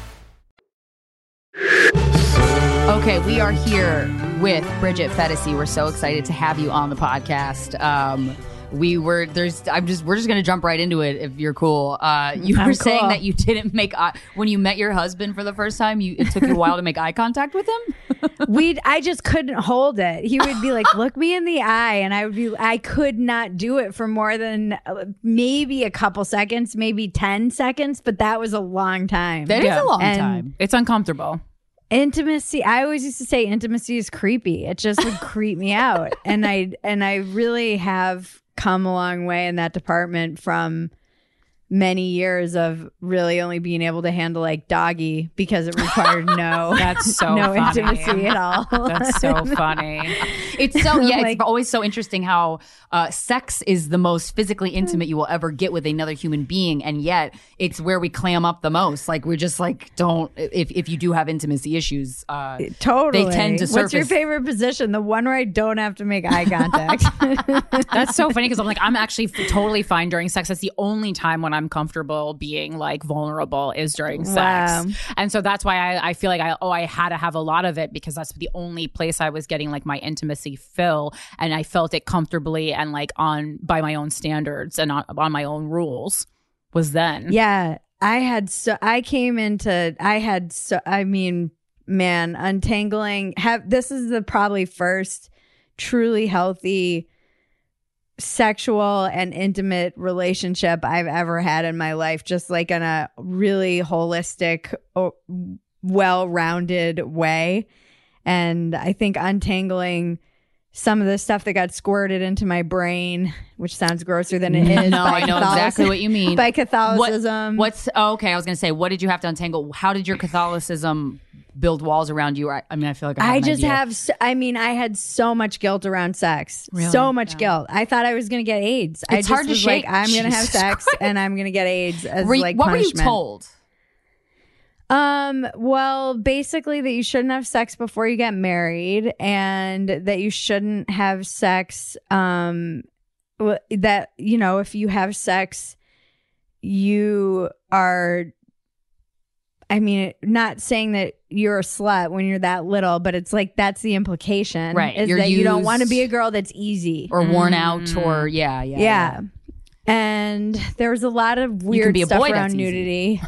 Okay, we are here with Bridget Phetasy. We're so excited to have you on the podcast. We're just going to jump right into it if you're cool. You were saying that you didn't make when you met your husband for the first time, it took you a while to make eye contact with him? I just couldn't hold it. He would be like, look me in the eye, and I could not do it for more than maybe a couple seconds, maybe 10 seconds, but that was a long time. That is a long time. It's uncomfortable. Intimacy, I always used to say intimacy is creepy. It just would creep me out. And I really have come a long way in that department from many years of really only being able to handle like doggy because it required no intimacy at all. That's so funny. It's so it's always so interesting how sex is the most physically intimate you will ever get with another human being, and yet it's where we clam up the most. Like we're just like don't if you do have intimacy issues, totally they tend to surface. What's your favorite position? The one where I don't have to make eye contact. That's so funny because I'm actually totally fine during sex. That's the only time when I'm comfortable being like vulnerable is during sex. Wow. And so that's why I feel like I had to have a lot of it because that's the only place I was getting like my intimacy fill, and I felt it comfortably and like by my own standards and on my own rules was then. Yeah. Untangling this is the probably first truly healthy sexual and intimate relationship I've ever had in my life, just like in a really holistic, well-rounded way. And I think untangling some of the stuff that got squirted into my brain, which sounds grosser than it is. No, I know exactly what you mean. By Catholicism. I was going to say, what did you have to untangle? How did your Catholicism build walls around you? I feel like I had so much guilt around sex. Really? So much guilt. I thought I was going to get AIDS. It's hard to shake. Like, I'm going to have sex and I'm going to get AIDS as what punishment. Were you told? Well, basically that you shouldn't have sex before you get married, and that you shouldn't have sex, that, if you have sex, you are, not saying that you're a slut when you're that little, but it's like, that's the implication. Right. Is that you don't want to be a girl that's easy. Or worn out or, yeah. And there was a lot of weird stuff around nudity.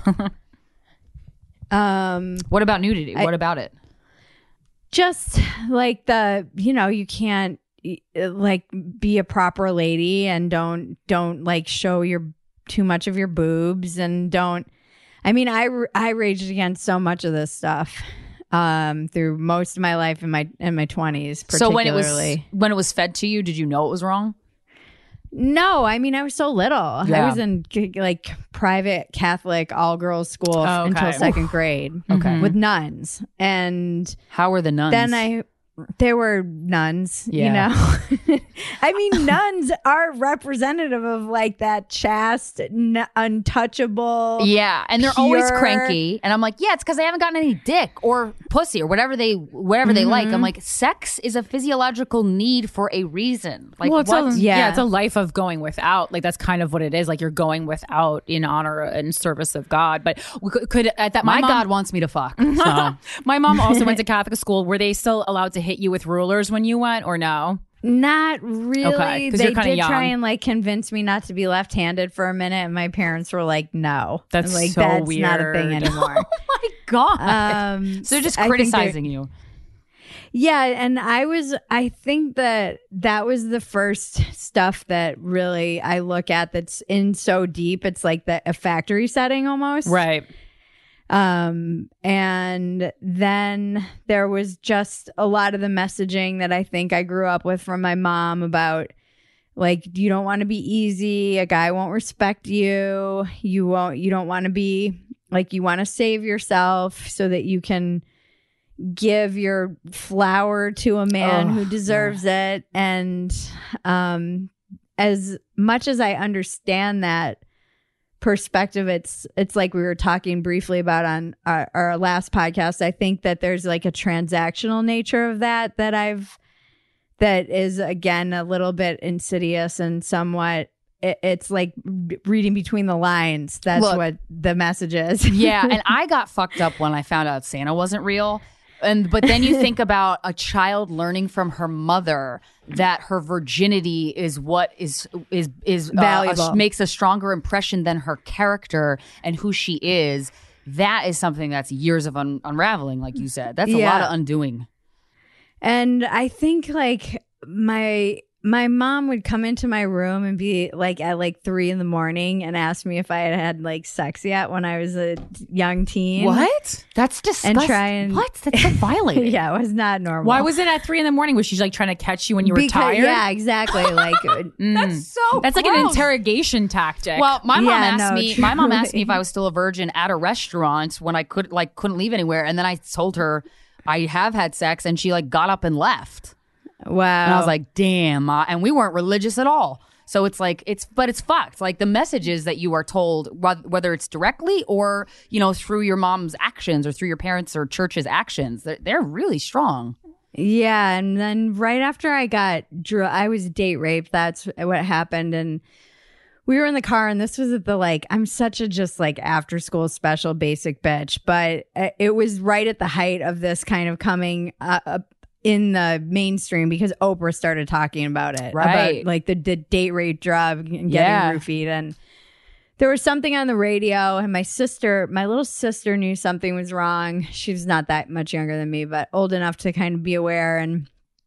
What about nudity? What about it? Just like you can't like be a proper lady and don't like show too much of your boobs, and I raged against so much of this stuff through most of my life in my 20s particularly. So when it was fed to you, did you know it was wrong? No, I was so little. Yeah. I was in like private Catholic all-girls school until second grade with nuns. And how were the nuns? Then They were nuns, you know. I mean, nuns are representative of like that chaste, untouchable. Yeah, and they're pure... always cranky. And I'm like, yeah, it's because they haven't gotten any dick or pussy or whatever they like. I'm like, sex is a physiological need for a reason. Like, well, it's a life of going without. Like that's kind of what it is. Like you're going without in honor and service of God. But we could at that my God wants me to fuck. So. My mom also went to Catholic school. Were they still allowed to hit you with rulers when you went or no? Not really. Okay, they did try and like convince me not to be left-handed for a minute, and my parents were like, "No, that's like so that's weird. not a thing anymore." Oh my God! So they're just criticizing you. Yeah, and I think that was the first stuff that really I look at that's in so deep. It's like a factory setting almost, right? And then there was just a lot of the messaging that I think I grew up with from my mom about like, you don't want to be easy. A guy won't respect you. You don't want to be like, you want to save yourself so that you can give your flower to a man who deserves it. And, as much as I understand that perspective, it's like we were talking briefly about on our last podcast. I think that there's like a transactional nature of that is again a little bit insidious and somewhat it's like reading between the lines. That's what the message is. Yeah, and I got fucked up when I found out Santa wasn't real. But then you think about a child learning from her mother that her virginity is what is valuable, makes a stronger impression than her character and who she is. That is something that's years of unraveling, like you said. That's a lot of undoing. And I think like my mom would come into my room and be like at like 3 a.m. and ask me if I had like sex yet when I was a young teen. What? That's disgusting. And try and what? That's so violating. Yeah, it was not normal. Why was it at 3 a.m? Was she like trying to catch you when you were tired? Yeah, exactly. Like that's like an interrogation tactic. Well, my mom asked me if I was still a virgin at a restaurant when I couldn't leave anywhere, and then I told her I have had sex, and she like got up and left. Wow. And I was like, damn. And we weren't religious at all. So it's like, it's fucked. Like the messages that you are told, whether it's directly or, through your mom's actions or through your parents' or church's actions, they're really strong. Yeah. And then right after I was date raped. That's what happened. And we were in the car, and this was at I'm such a just like after school special basic bitch, but it was right at the height of this kind of coming up in the mainstream because Oprah started talking about it, right? About like the date rape drug and getting roofied, and there was something on the radio, and my little sister knew something was wrong. She's not that much younger than me, but old enough to kind of be aware, and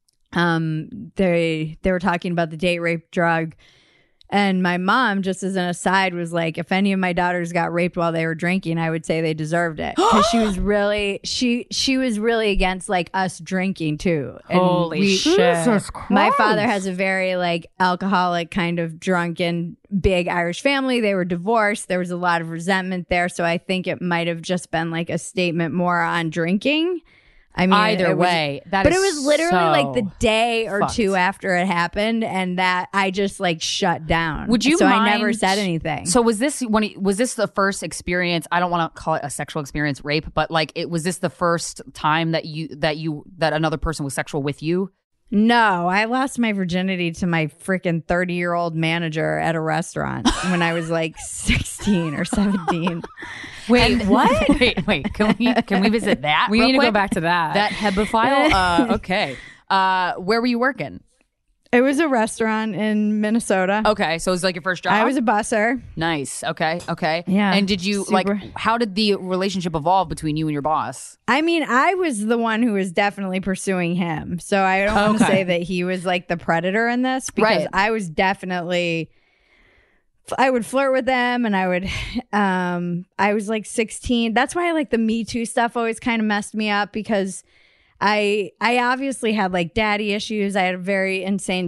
they were talking about the date rape drug. And my mom, just as an aside, was like, if any of my daughters got raped while they were drinking, I would say they deserved it. Because she was really, she was really against like us drinking too. And Holy shit. Jesus Christ. My father has a very like alcoholic kind of drunken, big Irish family. They were divorced. There was a lot of resentment there. So I think it might have just been like a statement more on drinking. I mean, either way, it was literally so like the day or fucked. two after it happened, and that I just like shut down. Would you? So mind, I never said anything. So was this the first experience? I don't want to call it a sexual experience, rape, but like was this the first time that another person was sexual with you? No, I lost my virginity to my freaking 30-year-old manager at a restaurant when I was like 16 or 17. Wait, what? wait. Can we visit that? We need to quick? go back to that. That hebephile? Okay. Where were you working? It was a restaurant in Minnesota. Okay, so it was like your first job? I was a busser. Nice. Okay. Yeah. And did you how did the relationship evolve between you and your boss? I mean, I was the one who was definitely pursuing him. So I don't want to say that he was like the predator in this, because I was definitely, I would flirt with them, and I was like 16. That's why like the Me Too stuff always kind of messed me up, because I obviously had like daddy issues. I have a very insane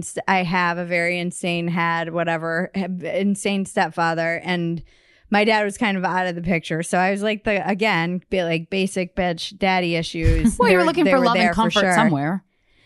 stepfather, and my dad was kind of out of the picture. So I was like basic bitch daddy issues. Well, you were looking for love and comfort somewhere.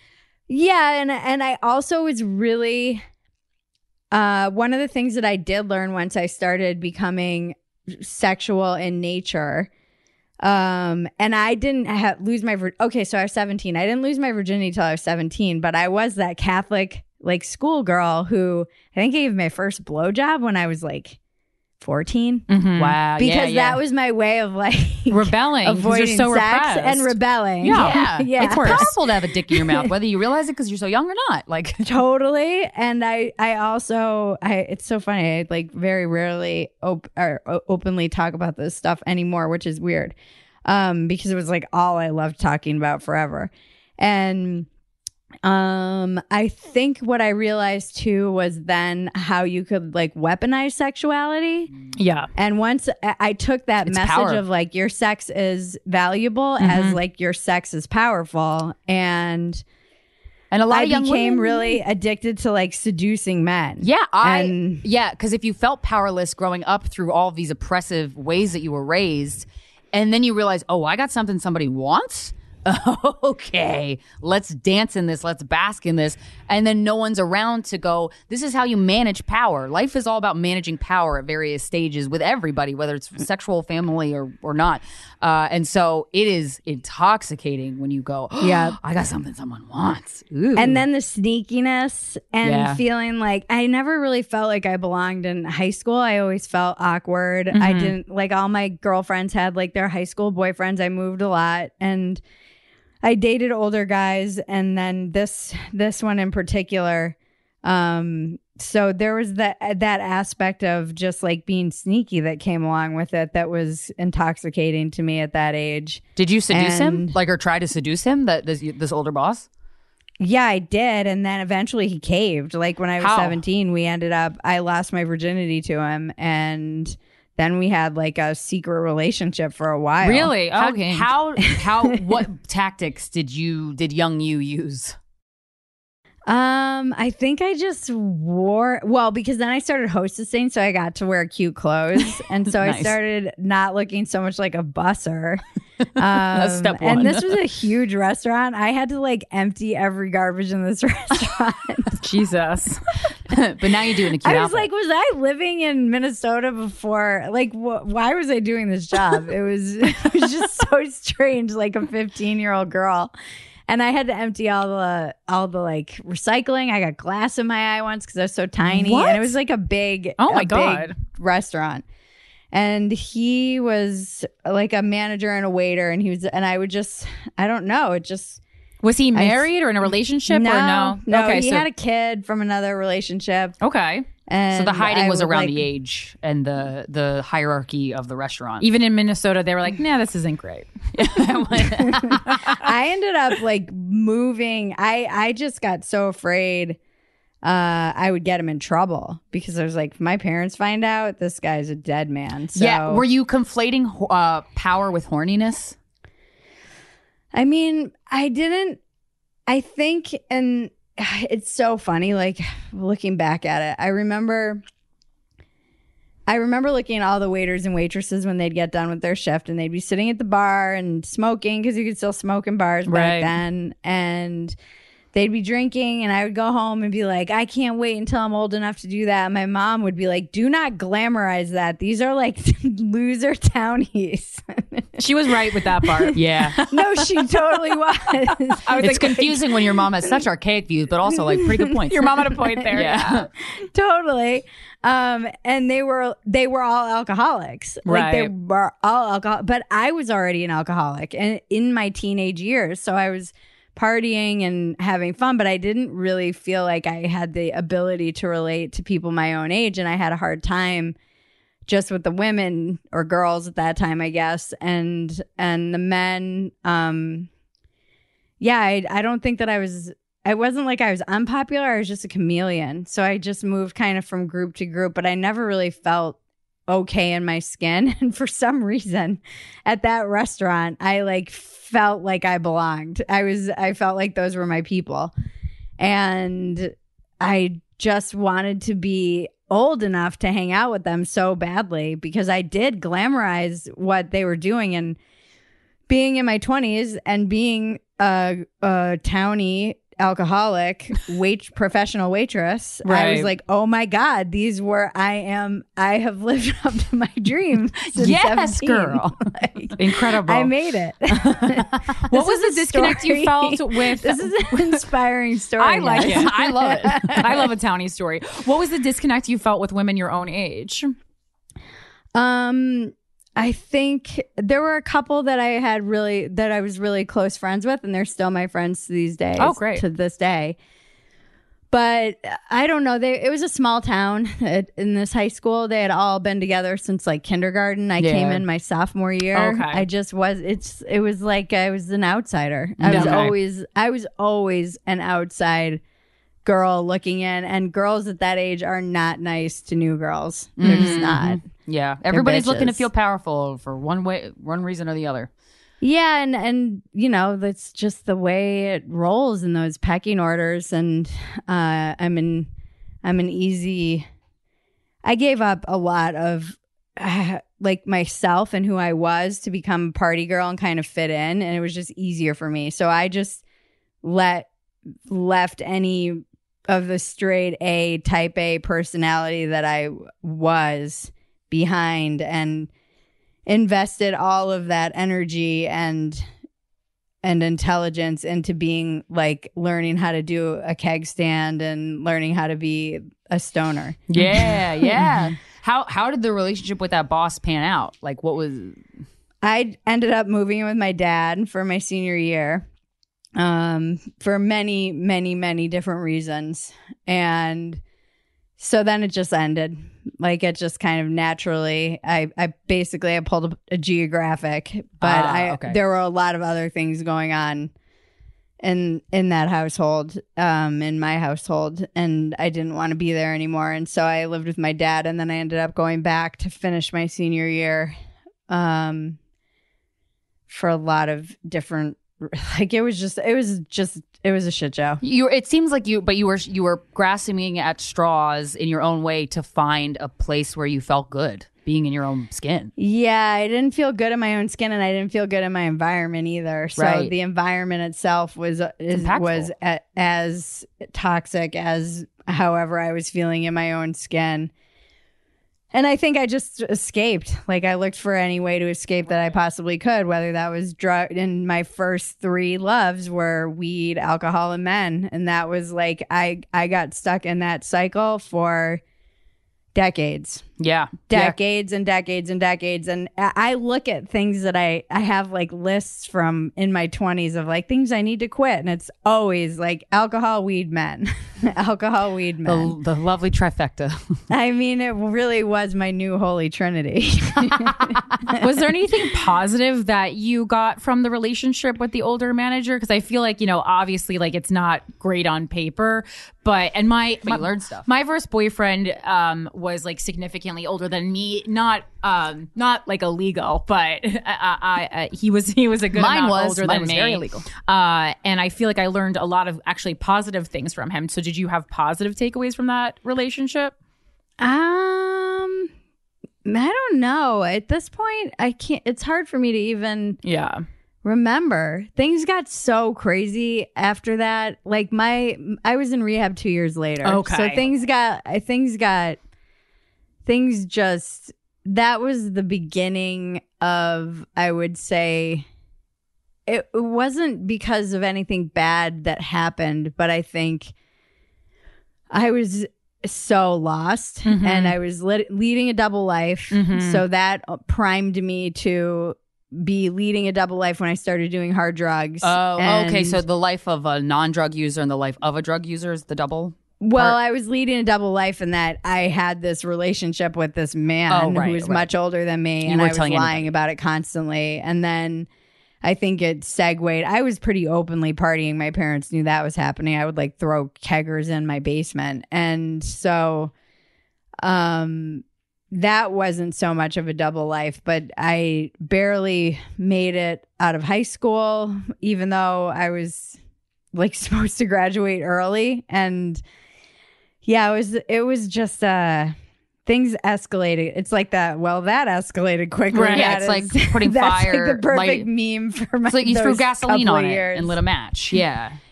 Yeah, and I also was really one of the things that I did learn once I started becoming sexual in nature. And I didn't lose my okay, so I was 17. I didn't lose my virginity till I was 17, but I was that Catholic like schoolgirl who I think gave my first blowjob when I was like 14. Mm-hmm. Wow. Because that was my way of like rebelling, avoiding so sex repressed. and rebelling. Yeah. Yeah. It's powerful to have a dick in your mouth, whether you realize it because you're so young or not. Like totally. And I also it's so funny. I like very rarely openly talk about this stuff anymore, which is weird. Because it was like all I loved talking about forever. And I think what I realized too was then how you could like weaponize sexuality. Yeah. And once I took that message power. of like your sex is valuable as like your sex is powerful, and a lot I of young became women really addicted to like seducing men. Yeah, because if you felt powerless growing up through all these oppressive ways that you were raised, and then you realize, oh, I got something somebody wants. Okay, let's dance in this, let's bask in this, and then no one's around to go, this is how you manage power. Life is all about managing power at various stages with everybody, whether it's sexual, family, or not. And so it is intoxicating when you go, yeah, I got something someone wants. Ooh. And then the sneakiness and Yeah. feeling like I never really felt like I belonged in high school. I always felt awkward. Mm-hmm. I didn't like all my girlfriends had like their high school boyfriends. I moved a lot and I dated older guys, and then this one in particular. So there was that aspect of just like being sneaky that came along with it that was intoxicating to me at that age. Did you seduce him, like, or try to seduce him? This older boss? Yeah, I did, and then eventually he caved. Like when I was How? 17, I lost my virginity to him, and then we had like a secret relationship for a while. Really? Okay. How what tactics did young you use? I think I just because then I started hostessing, so I got to wear cute clothes, and so Nice. I started not looking so much like a busser. That's step one. And this was a huge restaurant. I had to like empty every garbage in this restaurant. Jesus. But now you do it in a cute I was outfit. like, was I living in Minnesota before? Like, why was I doing this job? It was just so strange, like a 15-year-old girl. And I had to empty all the like recycling. I got glass in my eye once because I was so tiny. What? And it was like a big, God. big restaurant. And he was like a manager and a waiter, and I don't know. It just Was he married or in a relationship or no? No, Okay, he so had a kid from another relationship. okay. And so the hiding I was would, around like, the age and the hierarchy of the restaurant. Even in Minnesota, they were like, "Nah, this isn't great." I ended up like moving. I just got so afraid I would get him in trouble because I was like, if my parents find out, this guy's a dead man. So, Yeah. Were you conflating power with horniness? I mean, I didn't. I think, and it's so funny, like looking back at it, I remember looking at all the waiters and waitresses when they'd get done with their shift, and they'd be sitting at the bar and smoking because you could still smoke in bars back then, and they'd be drinking, and I would go home and be like, I can't wait until I'm old enough to do that. And my mom would be like, do not glamorize that. These are like loser townies. She was right with that part. Yeah. No, she totally was. It's confusing when your mom has such archaic views, but also like pretty good points. Your mom had a point there. Yeah. Totally. And they were all alcoholics. Like they Right. were all alcohol, but I was already an alcoholic and in my teenage years. So I was partying and having fun, but I didn't really feel like I had the ability to relate to people my own age. And I had a hard time just with the women or girls at that time, I guess. And the men, I don't think that I wasn't like I was unpopular. I was just a chameleon. So I just moved kind of from group to group, but I never really felt okay in my skin. And for some reason at that restaurant, I like felt like I belonged. I felt like those were my people. And I just wanted to be old enough to hang out with them so badly because I did glamorize what they were doing. And being in my 20s and being a townie alcoholic professional waitress, I Right. was like, oh my God, I have lived up to my dream since Yes, 17. girl. Incredible. I made it. What was the disconnect you felt with? This is an inspiring story. I like guys. it. I love it. I love a townie story. What was the disconnect you felt with women your own age? I think there were a couple that I was really close friends with, and they're still my friends to these days. Oh, great. To this day. But I don't know. It was a small town in this high school. They had all been together since like kindergarten. I came in my sophomore year. Okay. I just was. It was like I was an outsider. I was always an outside girl looking in, and girls at that age are not nice to new girls. They're just not. Yeah, everybody's looking to bitches. feel powerful for one reason or the other. Yeah, and you know, that's just the way it rolls in those pecking orders. And I'm an easy. I gave up a lot of like myself and who I was to become a party girl and kind of fit in, and it was just easier for me. So I just left any of the straight A type A personality that I was behind and invested all of that energy and intelligence into being like learning how to do a keg stand and learning how to be a stoner. Yeah. How did the relationship with that boss pan out? Like, what was? I ended up moving in with my dad for my senior year, for many, many, many different reasons, and so then it just ended. Like, it just kind of naturally, I pulled a geographic, but there were a lot of other things going on in that household, in my household, and I didn't want to be there anymore. And so I lived with my dad, and then I ended up going back to finish my senior year, for a lot of different, like, it was a shit show. It seems like you were grasping at straws in your own way to find a place where you felt good being in your own skin. Yeah, I didn't feel good in my own skin, and I didn't feel good in my environment either. So Right. the environment itself was as toxic as however I was feeling in my own skin. And I think I just escaped. Like, I looked for any way to escape that I possibly could, whether that was drug. And my first three loves were weed, alcohol, and men. And that was like, I got stuck in that cycle for decades. Yeah. Decades and decades and decades. And I look at things that I have like lists from in my 20s of like things I need to quit. And it's always like alcohol, weed, men. Alcohol, weed, men. The lovely trifecta. I mean, it really was my new holy trinity. Was there anything positive that you got from the relationship with the older manager? Because I feel like, you know, obviously, like, it's not great on paper, but you learned stuff. My first boyfriend was like significantly older than me, not like illegal, but he was a good amount older than me. Very illegal. And I feel like I learned a lot of actually positive things from him. So did you have positive takeaways from that relationship? I don't know. At this point, I can't. It's hard for me to even remember. Things got so crazy after that. Like, I was in rehab 2 years later. Okay. So that was the beginning of, I would say, it wasn't because of anything bad that happened, but I think I was so lost, and I was leading a double life. So that primed me to be leading a double life when I started doing hard drugs. Oh, okay. So the life of a non-drug user and the life of a drug user is the double? Well, I was leading a double life in that I had this relationship with this man who was much older than me, and I was lying about it constantly. And then I think it segued. I was pretty openly partying. My parents knew that was happening. I would like throw keggers in my basement. And so that wasn't so much of a double life, but I barely made it out of high school, even though I was like supposed to graduate early. And yeah, it was just things escalated. It's like that. Well, that escalated quickly. Right. Yeah, it's like putting that's fire. Like the perfect meme for my. It's like you threw gasoline on it years. and lit a match. Yeah.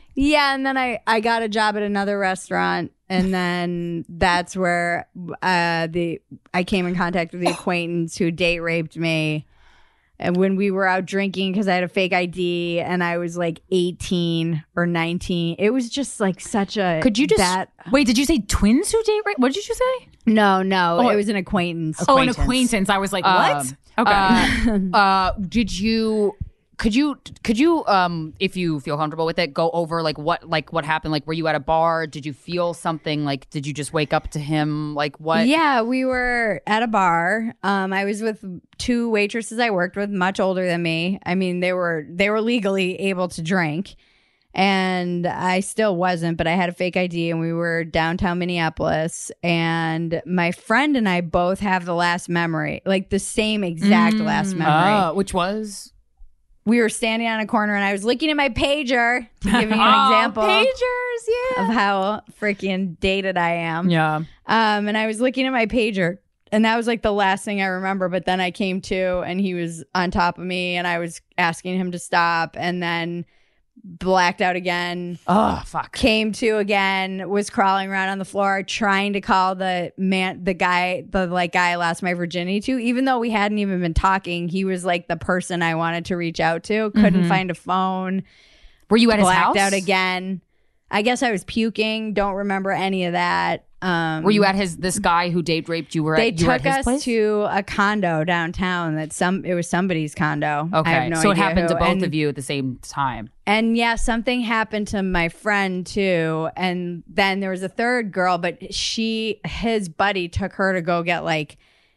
Yeah, and then I got a job at another restaurant, and then that's where I came in contact with the acquaintance who date raped me. And when we were out drinking, because I had a fake ID and I was like 18 or 19, it was just like such a. Could you just wait? Did you say twins who date rape? What did you say? No, it was an acquaintance. Oh, an acquaintance. I was like, what? Okay. Could you, if you feel comfortable with it, go over like what happened? Like, were you at a bar? Did you feel something? Like, did you just wake up to him? Like, what? Yeah, we were at a bar. I was with 2 waitresses I worked with, much older than me. I mean, they were legally able to drink, and I still wasn't, but I had a fake ID, and we were downtown Minneapolis, and my friend and I both have the last memory, like the same exact last memory. Which was? We were standing on a corner and I was looking at my pager to give you an example pagers, of how freaking dated I am. Yeah. And I was looking at my pager and that was like the last thing I remember. But then I came to and he was on top of me and I was asking him to stop and then blacked out again. Oh, fuck. Came to again, was crawling around on the floor trying to call the guy I lost my virginity to. Even though we hadn't even been talking, he was like the person I wanted to reach out to. Couldn't find a phone. Were you at his house? Blacked out again. I guess I was puking. Don't remember any of that. Were you at this guy who date raped you? They took us to a condo downtown. It was somebody's condo. Okay, I have no so it idea happened to who. both of you at the same time. And yeah, something happened to my friend too. And then there was a third girl, but his buddy took her to go get what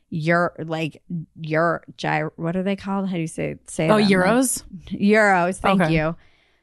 are they called? How do you say them? Euros? Euros. Thank you.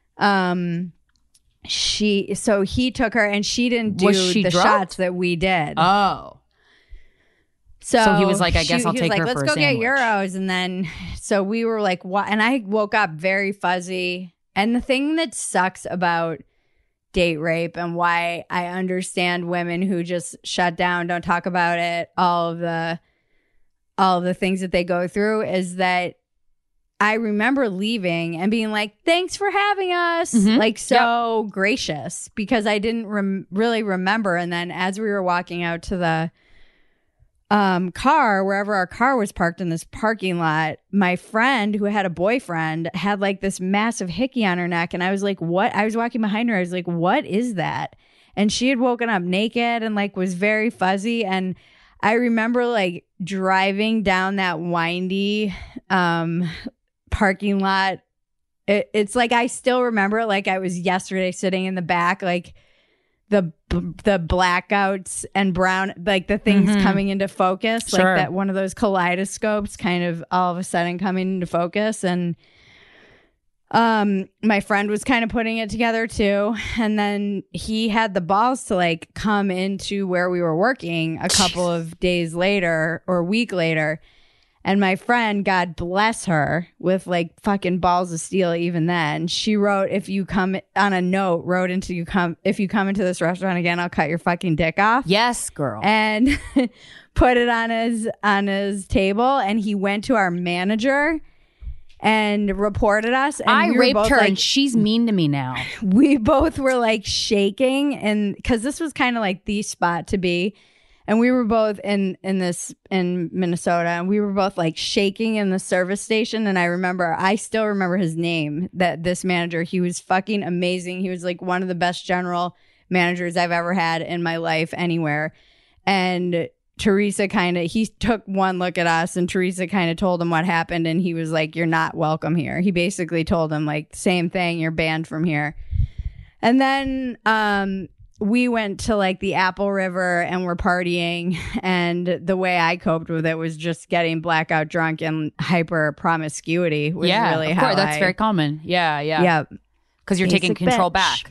He took her and she didn't do the drugged? shots that we did. Oh. So he was like, I guess I'll take her for a let's go sandwich. get Euros. And then, so we were like, what? And I woke up very fuzzy. And the thing that sucks about date rape and why I understand women who just shut down, don't talk about it, all of the things that they go through is that I remember leaving and being like, thanks for having us. Like so gracious because I didn't really remember. And then as we were walking out to the car, wherever our car was parked in this parking lot, my friend who had a boyfriend had like this massive hickey on her neck. And I was like, what? I was walking behind her. I was like, what is that? And she had woken up naked and like was very fuzzy. And I remember like driving down that windy, parking lot. It's like I still remember it like I was yesterday sitting in the back, like the blackouts and brown, like the things coming into focus, like that one of those kaleidoscopes kind of all of a sudden coming into focus. And my friend was kind of putting it together too. And then he had the balls to like come into where we were working a couple of days later or a week later. And my friend, God bless her, with like fucking balls of steel even then, she wrote, if you come into this restaurant again, I'll cut your fucking dick off. Yes, girl. And put it on his table. And he went to our manager and reported us. And I raped her like, and she's mean to me now. We both were like shaking, and because this was kind of like the spot to be. And we were both in Minnesota, and we were both like shaking in the service station. And I still remember his name, this manager. He was fucking amazing. He was like one of the best general managers I've ever had in my life anywhere. And Teresa he took one look at us, and Teresa kind of told him what happened. And he was like, you're not welcome here. He basically told him like, same thing, you're banned from here. And then, we went to like the Apple River and we're partying, and the way I coped with it was just getting blackout drunk and hyper promiscuity. Was really of how course, that's very common. Yeah. Because you're taking control back.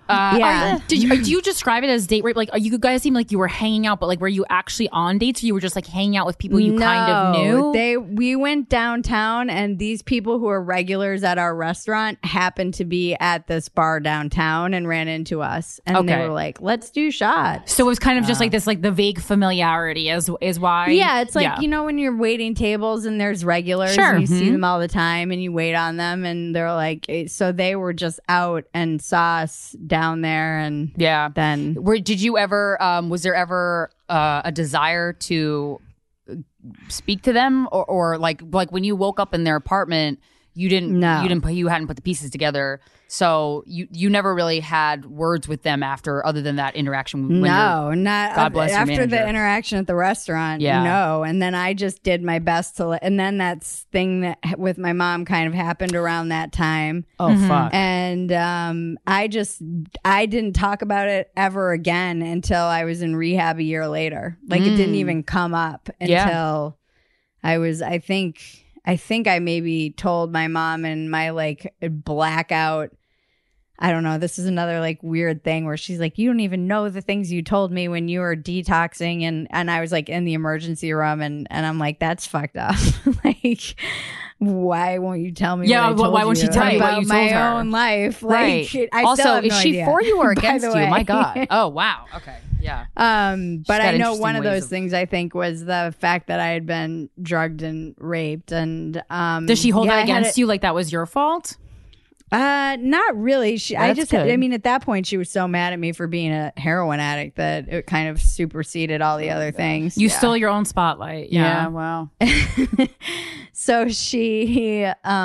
Do you describe it as date rape? Like, you guys seem like you were hanging out, but like, were you actually on dates, or you were just like hanging out with people you kind of knew? We went downtown, and these people who are regulars at our restaurant happened to be at this bar downtown and ran into us, and they were like, "Let's do shots." So it was kind of just like this, like the vague familiarity is why. Yeah, it's like when you're waiting tables and there's regulars, and you see them all the time, and you wait on them, and they're like, so they were just out and saw us down there, and then did you ever was there ever a desire to speak to them, or like when you woke up in their apartment, you hadn't put the pieces together, so you never really had words with them after, other than that interaction? Not God bless after your manager. the interaction at the restaurant. No, and then I just did my best to and then that thing that with my mom kind of happened around that time. Fuck. And I didn't talk about it ever again until I was in rehab a year later. Like it didn't even come up until I was, I think I maybe told my mom in my like blackout. I don't know. This is another like weird thing where she's like, you don't even know the things you told me when you were detoxing. And I was like in the emergency room, and I'm like, that's fucked up. Like, why won't you tell me? Yeah, why won't you tell me what you told her? My own life. Right. Like, I also, still have is no she idea. for you or against By the you? way. My God. Oh, wow. Okay. Yeah. But I know one of those things I think was the fact that I had been drugged and raped. And does she hold that against you? Like that was your fault? Not really. I mean, at that point, she was so mad at me for being a heroin addict that it kind of superseded all the other things. You stole your own spotlight. Yeah. Wow. So she,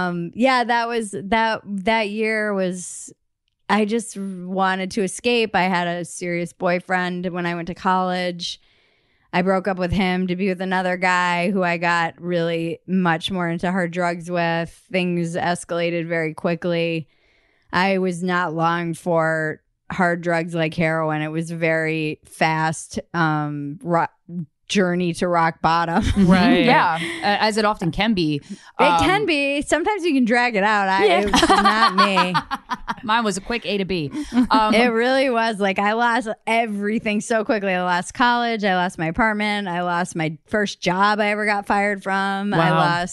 that year was, I just wanted to escape. I had a serious boyfriend when I went to college. I broke up with him to be with another guy who I got really much more into hard drugs with. Things escalated very quickly. I was not long for hard drugs like heroin. It was very fast journey to rock bottom. Right. Yeah. As it often can be. It can be. Sometimes you can drag it out. It was not me. Mine was a quick A to B. It really was. Like, I lost everything so quickly. I lost college. I lost my apartment. I lost my first job I ever got fired from. Wow.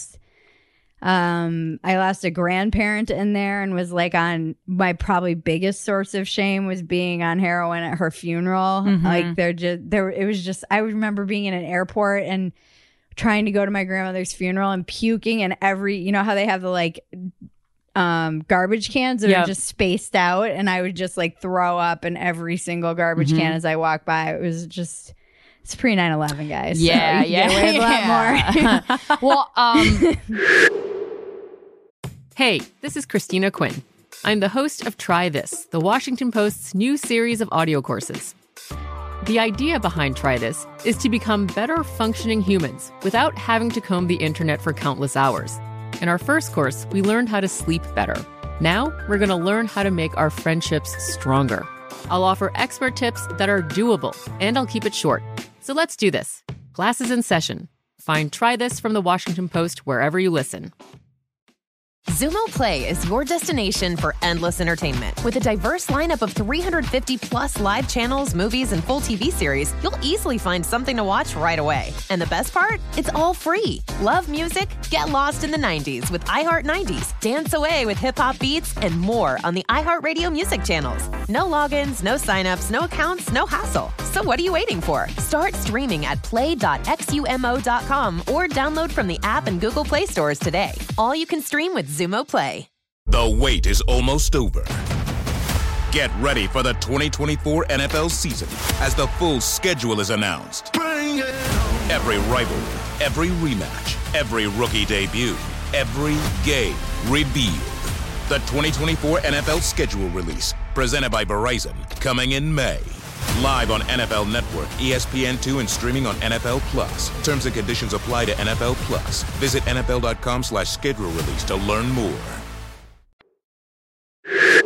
I lost a grandparent in there, and was like on my probably biggest source of shame was being on heroin at her funeral. Like it was just, I remember being in an airport and trying to go to my grandmother's funeral and puking, and you know how they have the like garbage cans that are just spaced out, and I would just like throw up in every single garbage can as I walk by. It was just, it's pre 9/11, guys. Yeah, so you can get away with a lot more. Well, hey, this is Christina Quinn. I'm the host of Try This, the Washington Post's new series of audio courses. The idea behind Try This is to become better functioning humans without having to comb the internet for countless hours. In our first course, we learned how to sleep better. Now, we're going to learn how to make our friendships stronger. I'll offer expert tips that are doable, and I'll keep it short. So let's do this. Class is in session. Find Try This from the Washington Post wherever you listen. Xumo Play is your destination for endless entertainment. With a diverse lineup of 350 plus live channels, movies, and full TV series, you'll easily find something to watch right away. And the best part? It's all free. Love music? Get lost in the 90s with iHeart 90s, dance away with hip-hop beats, and more on the iHeartRadio music channels. No logins, no signups, no accounts, no hassle. So what are you waiting for? Start streaming at play.xumo.com or download from the app and Google Play stores today. All you can stream with Xumo Play. The wait is almost over. Get ready for the 2024 NFL season as the full schedule is announced. Every rivalry, every rematch, every rookie debut, every game revealed. The 2024 NFL schedule release, presented by Verizon, coming in May. Live on NFL Network, ESPN2, and streaming on NFL Plus. Terms and conditions apply to NFL Plus. Visit NFL.com/schedule release to learn more.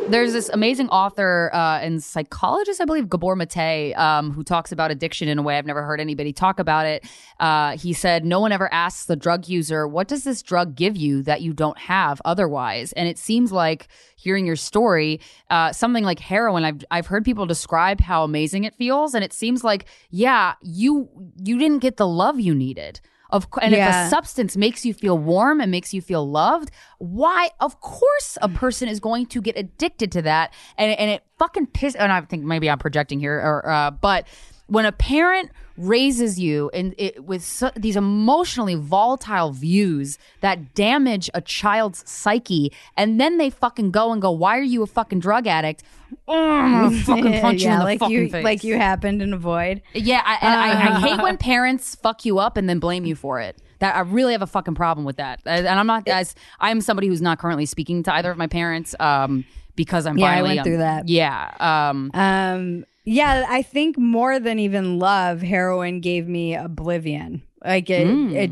There's this amazing author and psychologist, I believe, Gabor Mate, who talks about addiction in a way I've never heard anybody talk about it. He said, no one ever asks the drug user, what does this drug give you that you don't have otherwise? And it seems like, hearing your story, something like heroin, I've heard people describe how amazing it feels. And it seems like, yeah, you didn't get the love you needed. If a substance makes you feel warm and makes you feel loved, why? Of course, a person is going to get addicted to that, and it fucking pisses. And I think maybe I'm projecting here, but when a parent raises you with these emotionally volatile views that damage a child's psyche, and then they fucking go and go, "Why are you a fucking drug addict?" I'm gonna fucking punch you in the fucking face. Like you happened in a void. Yeah, I hate when parents fuck you up and then blame you for it. That I really have a fucking problem with that. And I'm not, guys. I'm somebody who's not currently speaking to either of my parents because I'm finally. I went through that. Yeah. Yeah, I think more than even love, heroin gave me oblivion. Like it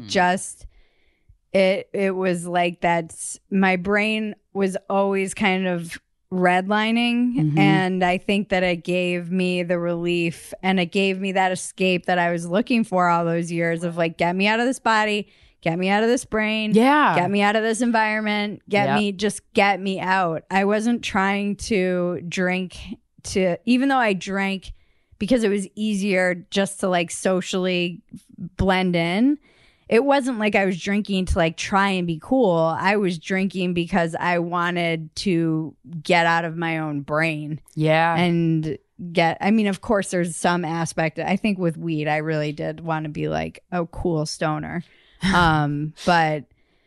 was like that. My brain was always kind of redlining, and I think that it gave me the relief and it gave me that escape that I was looking for all those years of like, get me out of this body, get me out of this brain, get me out of this environment, get me out. I wasn't trying to drink even though I drank because it was easier just to like socially blend in. It wasn't like I was drinking to like try and be cool. I was drinking because I wanted to get out of my own brain. Yeah. And of course there's some aspect. I think with weed, I really did want to be like a cool stoner. But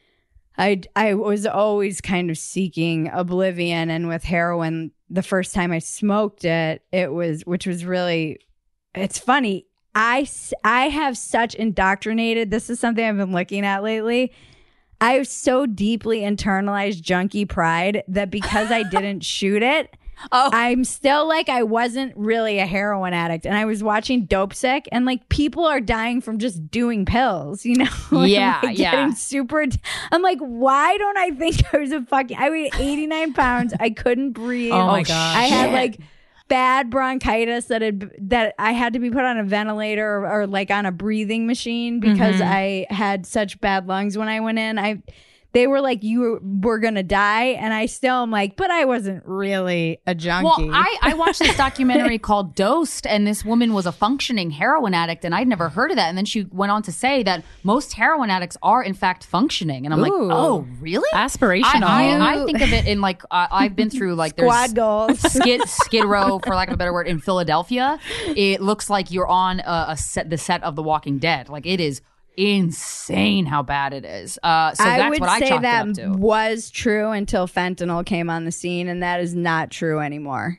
I was always kind of seeking oblivion. And with heroin, the first time I smoked it, which was really, it's funny. I have such indoctrinated, this is something I've been looking at lately. I have so deeply internalized junkie pride that because I didn't shoot it, I'm still like I wasn't really a heroin addict. And I was watching Dope Sick, and like people are dying from just doing pills, you know? Getting super. I'm like, why don't I think I was I weighed 89 pounds. I couldn't breathe. Oh my gosh. I had like bad bronchitis that I had to be put on a ventilator or like on a breathing machine because I had such bad lungs when I went in. They were like, you were going to die. And I still am like, but I wasn't really a junkie. Well, I watched this documentary called Dosed, and this woman was a functioning heroin addict, and I'd never heard of that. And then she went on to say that most heroin addicts are, in fact, functioning. And I'm like, oh, really? Aspirational. I think of it in like, I've been through like Squad goals. Skid Row, for lack of a better word, in Philadelphia. It looks like you're on the set of The Walking Dead. Like, it is insane how bad it is. So that's what I chalked it up to. I would say that was true until fentanyl came on the scene, and that is not true anymore.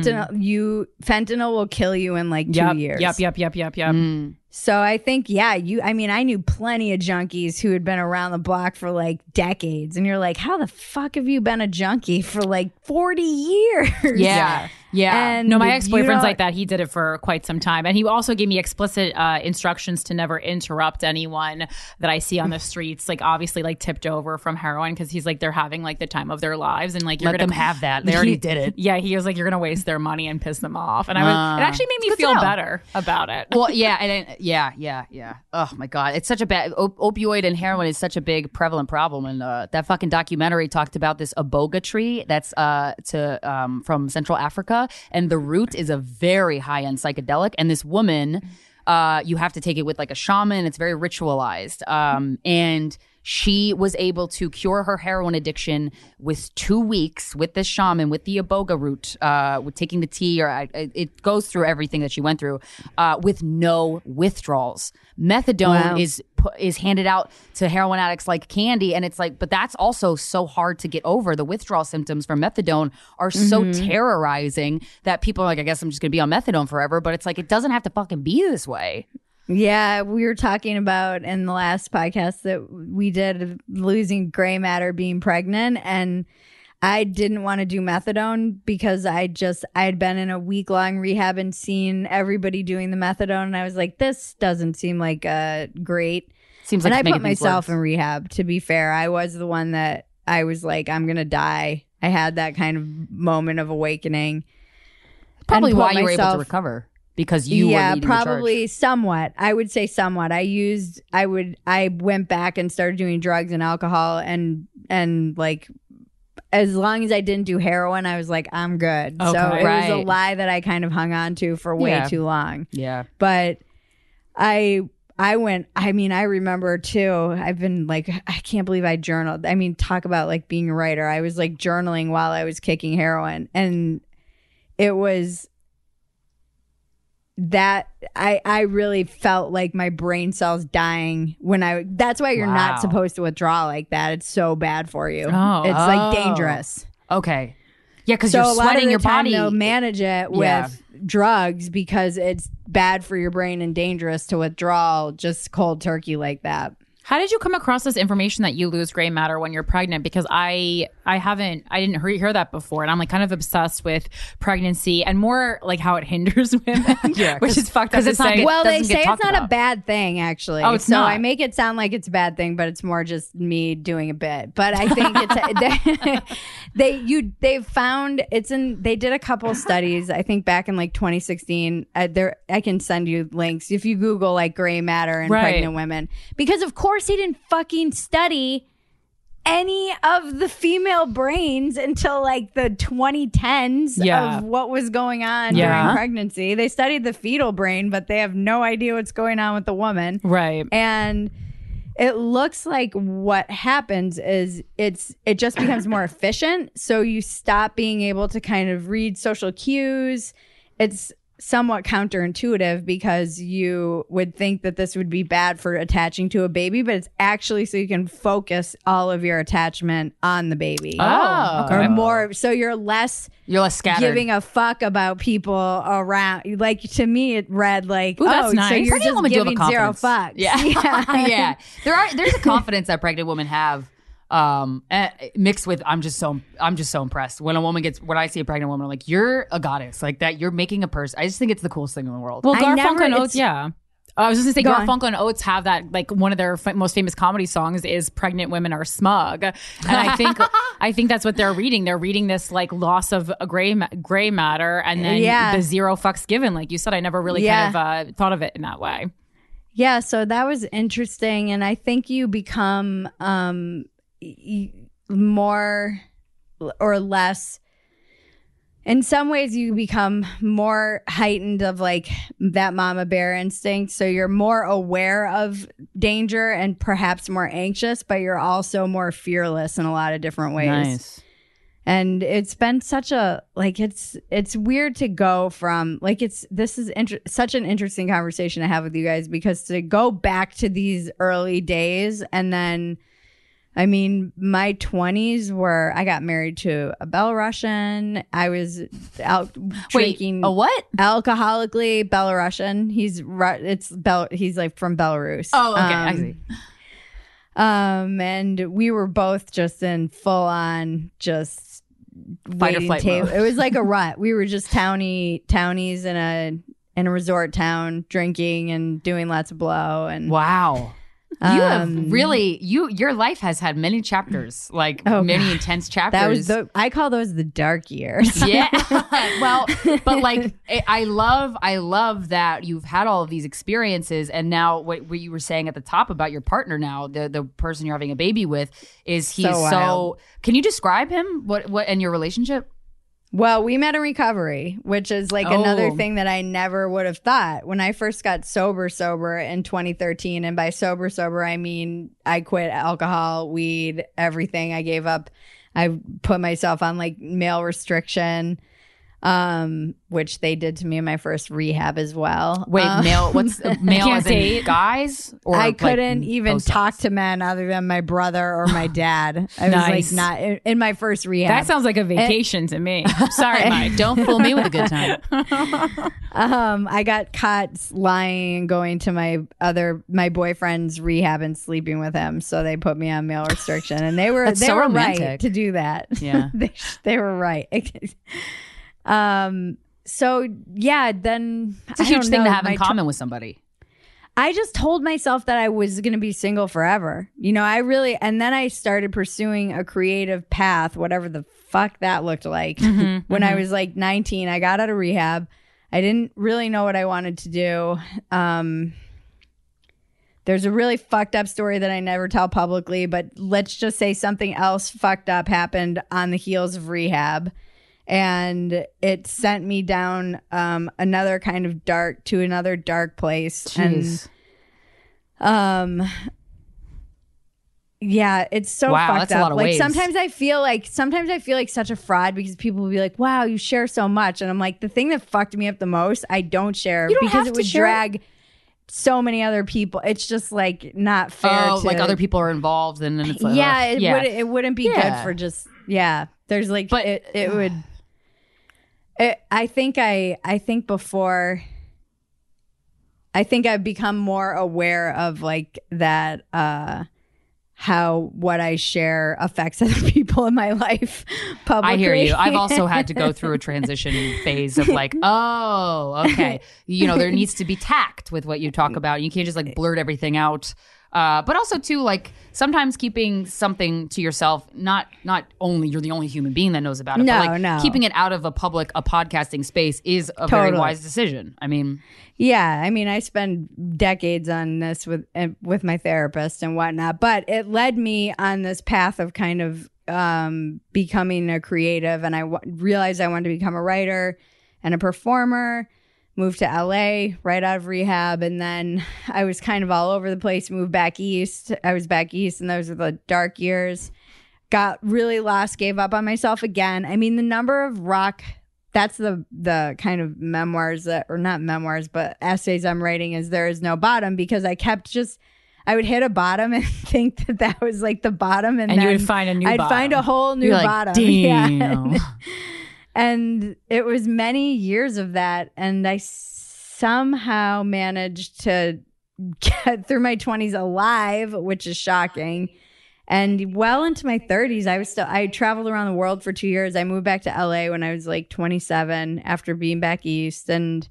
Fentanyl will kill you in like 2 years. Yep. So I think, I knew plenty of junkies who had been around the block for like decades, and you're like, how the fuck have you been a junkie for like 40 years? Yeah. And no, my ex-boyfriend's like that. He did it for quite some time. And he also gave me explicit instructions to never interrupt anyone that I see on the streets, like obviously like tipped over from heroin, because he's like, they're having like the time of their lives, and like, let them have that. They already did it. Yeah, he was like, you're going to waste their money and piss them off. And it actually made me feel better about it. Well, yeah. Oh my God. It's such a bad, opioid and heroin is such a big prevalent problem. And that fucking documentary talked about this iboga tree that's from Central Africa. And the root is a very high-end psychedelic. And this woman, you have to take it with like a shaman. It's very ritualized. And she was able to cure her heroin addiction with 2 weeks with this shaman, with the iboga root, with taking the tea, it goes through everything that she went through, with no withdrawals. Methadone is handed out to heroin addicts like candy, and it's like, but that's also so hard to get over. The withdrawal symptoms from methadone are so terrorizing that people are like, I guess I'm just gonna be on methadone forever. But it's like, it doesn't have to fucking be this way. Yeah, we were talking about in the last podcast that we did losing gray matter being pregnant, and I didn't want to do methadone because I had been in a week-long rehab and seen everybody doing the methadone, and I was like, this doesn't seem like great. Seems like, and I put myself in rehab. To be fair, I was the one that I was like, I'm gonna die. I had that kind of moment of awakening. Probably and why put you were able to myself- recover, because you were leading the charge. probably somewhat. I would say somewhat. I went back and started doing drugs and alcohol and like, as long as I didn't do heroin, I was like, I'm good. Okay. So it was a Right. lie that I kind of hung on to for way too long. Yeah. But I remember too, I've been like, I can't believe I journaled. I mean, talk about like being a writer. I was like journaling while I was kicking heroin. And it was that I really felt like my brain cells dying that's why you're not supposed to withdraw like that. It's so bad for you. Oh. It's like dangerous. Okay. Yeah, because So you're a lot of sweating the your time body. they'll manage it with Yeah. drugs because it's bad for your brain and dangerous to withdraw just cold turkey like that. How did you come across this information that you lose gray matter when you're pregnant? Because I didn't hear that before, and I'm like kind of obsessed with pregnancy and more like how it hinders women, which is fucked up. it's not Well, they doesn't say get it's talked not a about. bad thing, actually. Oh, it's so not. I make it sound like it's a bad thing, but it's more just me doing a bit. But I think it's they've found it's in. They did a couple studies, I think back in like 2016. I can send you links if you Google like gray matter and Right. pregnant women, because of course he didn't fucking study any of the female brains until like the 2010s Yeah. of what was going on Yeah. during pregnancy. They studied the fetal brain, but they have no idea what's going on with the woman. Right. And it looks like what happens is it just becomes more efficient. So you stop being able to kind of read social cues. It's somewhat counterintuitive because you would think that this would be bad for attaching to a baby, but it's actually so you can focus all of your attachment on the baby. Oh, okay. Or more, so you're less scattered. giving a fuck about people around. Like, to me, it read like, Ooh, that's so nice. you're Pregnant just women do have a giving zero confidence. fucks. Yeah. Yeah. There's a confidence that pregnant women have, mixed with I'm just so impressed when I see a pregnant woman. I'm like, you're a goddess, like that. You're making a person. I just think it's the coolest thing in the world. Well, Garfunkel and Oates, yeah. I was just gonna say, Go on. Garfunkel and Oates have that, like one of their most famous comedy songs is "Pregnant Women Are Smug," and I think that's what they're reading. They're reading this like loss of a gray matter, and then the zero fucks given. Like you said, I never really kind of thought of it in that way. Yeah, so that was interesting, and I think you become more or less. In some ways, you become more heightened of like that mama bear instinct. So you're more aware of danger and perhaps more anxious, but you're also more fearless in a lot of different ways. Nice. And it's been such a like it's weird to go from like such an interesting conversation to have with you guys, because to go back to these early days, and then I mean, my 20s were, I got married to a Belarusian. I was out drinking. A what? Alcoholically Belarusian. He's like from Belarus. Oh, okay. I see. And we were both just in full on just Fight or waiting flight table. mode. It was like a rut. We were just townies in a resort town, drinking and doing lots of blow. And Wow. You have really your life has had many chapters, like many intense chapters. I call those the dark years. Yeah. Well, but like I love that you've had all of these experiences, and now what you were saying at the top about your partner now, the person you're having a baby with, is he's so can you describe him? What in your relationship? Well, we met in recovery, which is like another thing that I never would have thought. When I first got sober in 2013, and by sober, I mean I quit alcohol, weed, everything. I gave up. I put myself on like mail restriction, which they did to me in my first rehab as well. Wait, male? What's male? As in guys? Or I like couldn't even talk to men other than my brother or my dad. I was like not in my first rehab. That sounds like a vacation to me. Sorry, Mike. Don't fool me with a good time. I got caught lying and going to my boyfriend's rehab and sleeping with him, so they put me on mail restriction, and they were so romantic. right to do that. Yeah, they were right. So yeah, then it's a huge thing to have in common with somebody. I just told myself that I was going to be single forever. You know, and then I started pursuing a creative path, whatever the fuck that looked like. When I was like 19, I got out of rehab. I didn't really know what I wanted to do. There's a really fucked up story that I never tell publicly, but let's just say something else fucked up happened on the heels of rehab. And it sent me down another kind of dark place. Jeez. And yeah, it's so fucked that's up. a lot of like waves. sometimes I feel like such a fraud because people will be like, wow, you share so much. And I'm like, the thing that fucked me up the most, I don't share because it would drag so many other people. It's just like not fair. Like other people are involved, and then it's like, it wouldn't be good for just There's like, but it would. I think I've become more aware of like that. How what I share affects other people in my life publicly. I hear you. I've also had to go through a transition phase of like, oh, okay. There needs to be tact with what you talk about. You can't just like blurt everything out. But also too, like sometimes keeping something to yourself, not only you're the only human being that knows about it, but like keeping it out of a podcasting space is a very wise decision. I mean, I spend decades on this with my therapist and whatnot, but it led me on this path of kind of becoming a creative, and I realized I wanted to become a writer and a performer. Moved to LA right out of rehab, and then I was kind of all over the place. Moved back east. I was back east, and those were the dark years. Got really lost, gave up on myself again. I mean, the number of rock, that's the kind of memoirs that, or not memoirs, but essays I'm writing is There Is No Bottom, because I would hit a bottom and think that was like the bottom, and then you would find a new bottom. I'd find a whole new bottom. Damn. Yeah. And it was many years of that. And I somehow managed to get through my 20s alive, which is shocking. And well into my 30s, I traveled around the world for 2 years. I moved back to LA when I was like 27 after being back east. And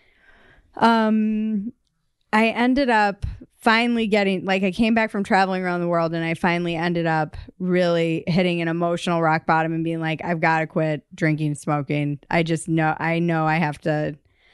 I ended up finally I came back from traveling around the world, and I finally ended up really hitting an emotional rock bottom and being like, I've got to quit drinking and smoking. I know I have to,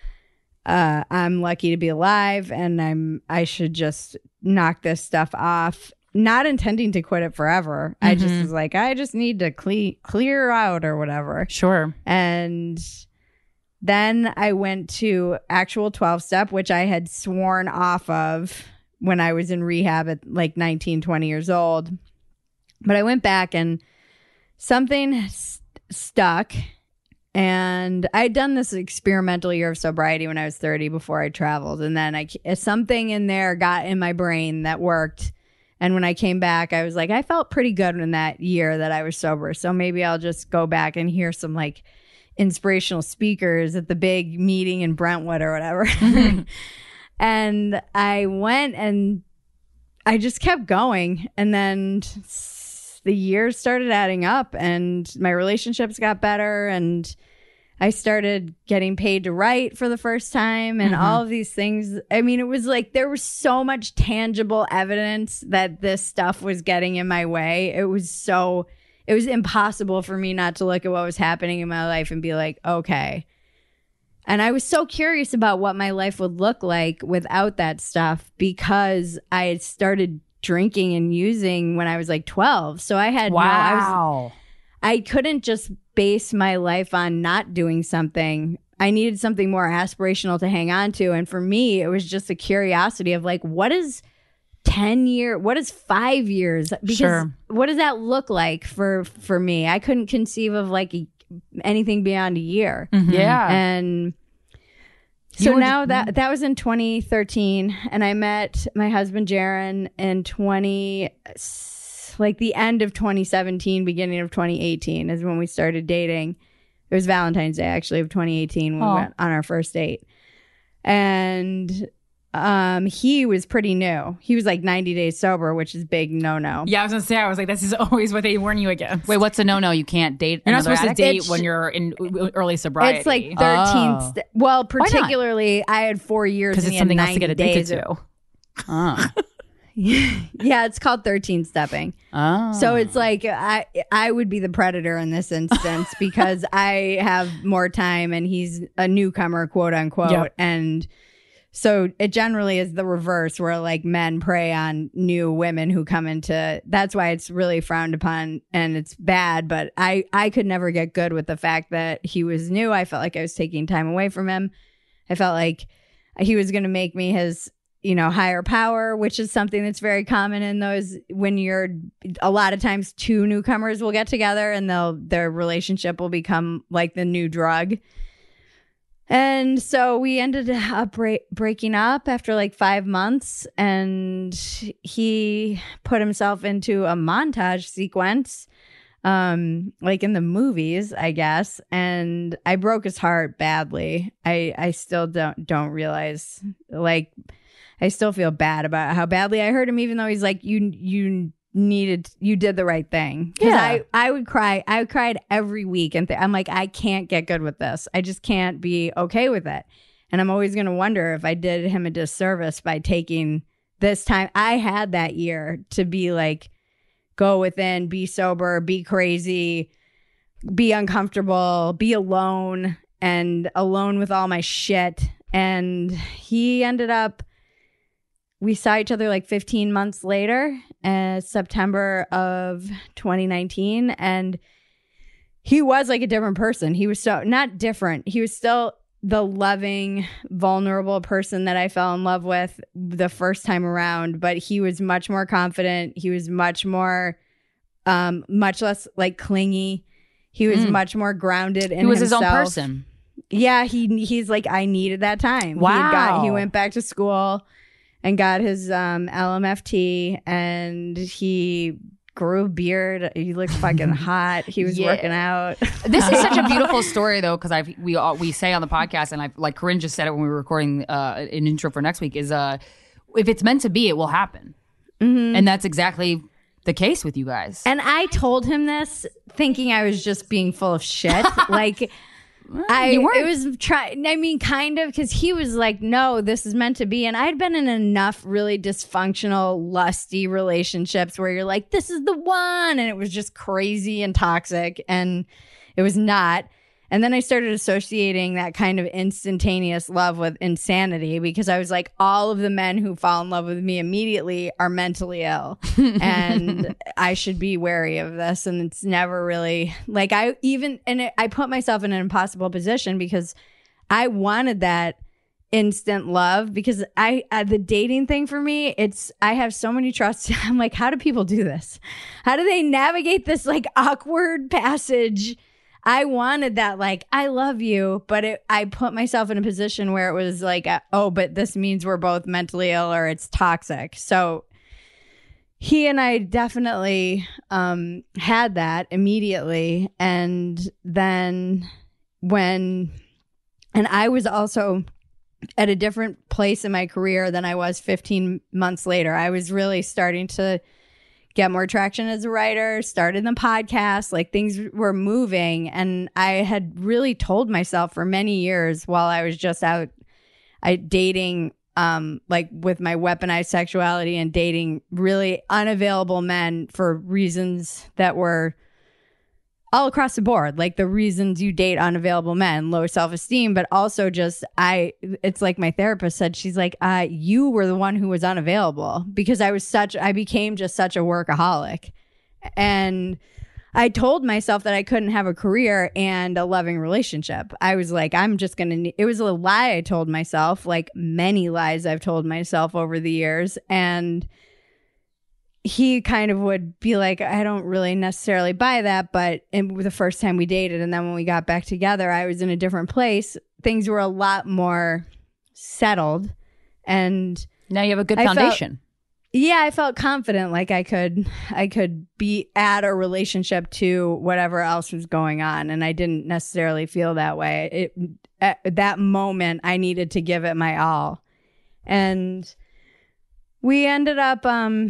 I'm lucky to be alive, and I should just knock this stuff off, not intending to quit it forever. Mm-hmm. I just was like, I just need to clear out or whatever. Sure. And then I went to actual 12-step, which I had sworn off of when I was in rehab at like 19, 20 years old. But I went back and something stuck. And I'd done this experimental year of sobriety when I was 30 before I traveled. And then something in there got in my brain that worked. And when I came back, I was like, I felt pretty good in that year that I was sober. So maybe I'll just go back and hear some like inspirational speakers at the big meeting in Brentwood or whatever. Mm-hmm. And I went and I just kept going. And then the years started adding up, and my relationships got better, and I started getting paid to write for the first time, and all of these things. I mean, it was like there was so much tangible evidence that this stuff was getting in my way. It was impossible for me not to look at what was happening in my life and be like, okay. And I was so curious about what my life would look like without that stuff, because I had started drinking and using when I was like 12. So I had I couldn't just base my life on not doing something. I needed something more aspirational to hang on to. And for me, it was just a curiosity of like, what is 10 years? What is 5 years? Because what does that look like for me? I couldn't conceive of like anything beyond a year. Mm-hmm. Yeah. And so now that was in 2013, and I met my husband Jaron in the end of 2017, beginning of 2018 is when we started dating. It was Valentine's Day actually of 2018 when we went on our first date. And he was pretty new. He was like 90 days sober, which is big no-no. Yeah, I was gonna say, this is always what they warn you against. Wait, what's a no-no? You can't date. You're not supposed to date when you're in early sobriety. It's like 13th. Well, particularly, I had 4 years. Because it's something else to get addicted to. Yeah, it's called 13 stepping. Oh. So it's like I would be the predator in this instance because I have more time and he's a newcomer, quote unquote. Yep. And so it generally is the reverse where like men prey on new women who come into, that's why it's really frowned upon and it's bad. But I could never get good with the fact that he was new. I felt like I was taking time away from him. I felt like he was going to make me his, higher power, which is something that's very common in those when you're a lot of times two newcomers will get together and their relationship will become like the new drug. And so we ended up breaking up after like 5 months, and he put himself into a montage sequence, like in the movies, I guess. And I broke his heart badly. I still don't realize, like, I still feel bad about how badly I hurt him, even though he's like, you did the right thing. Because I would cry. I cried every week. And I'm like, I can't get good with this. I just can't be okay with it. And I'm always going to wonder if I did him a disservice by taking this time. I had that year to be like, go within, be sober, be crazy, be uncomfortable, be alone, and alone with all my shit. And he ended up, we saw each other like 15 months later, September of 2019. And he was like a different person. He was so not different. He was still the loving, vulnerable person that I fell in love with the first time around. But he was much more confident. He was much more, much less like clingy. He was much more grounded in himself. He was his own person. Yeah, he's like, I needed that time. Wow. He went back to school and got his LMFT, and he grew a beard. He looked fucking hot. He was working out. This is such a beautiful story, though, because we say on the podcast, and like Corinne just said it when we were recording an intro for next week, is if it's meant to be, it will happen. Mm-hmm. And that's exactly the case with you guys. And I told him this thinking I was just being full of shit. Like, kind of, because he was like, no, this is meant to be. And I'd been in enough really dysfunctional, lusty relationships where you're like, this is the one. And it was just crazy and toxic. And it was not. And then I started associating that kind of instantaneous love with insanity, because I was like, all of the men who fall in love with me immediately are mentally ill. And I should be wary of this. And it's never really like I put myself in an impossible position because I wanted that instant love, because the dating thing for me, I have so many trusts. I'm like, how do people do this? How do they navigate this like awkward passage? I wanted that, like, I love you, but I put myself in a position where it was like, oh, but this means we're both mentally ill or it's toxic. So he and I definitely had that immediately. And then and I was also at a different place in my career than I was 15 months later. I was really starting to get more traction as a writer, started the podcast, like things were moving. And I had really told myself for many years while I was just out dating, like with my weaponized sexuality and dating really unavailable men for reasons that were all across the board, like the reasons you date unavailable men, low self-esteem, but also just it's like my therapist said, she's like, you were the one who was unavailable, because I became just such a workaholic. And I told myself that I couldn't have a career and a loving relationship. I was like, it was a lie I told myself, like many lies I've told myself over the years. And he kind of would be like, I don't really necessarily buy that. But the first time we dated, and then when we got back together, I was in a different place. Things were a lot more settled. And now you have a good foundation. I felt confident, like I could be at a relationship to whatever else was going on. And I didn't necessarily feel that way. At that moment, I needed to give it my all. And we ended up...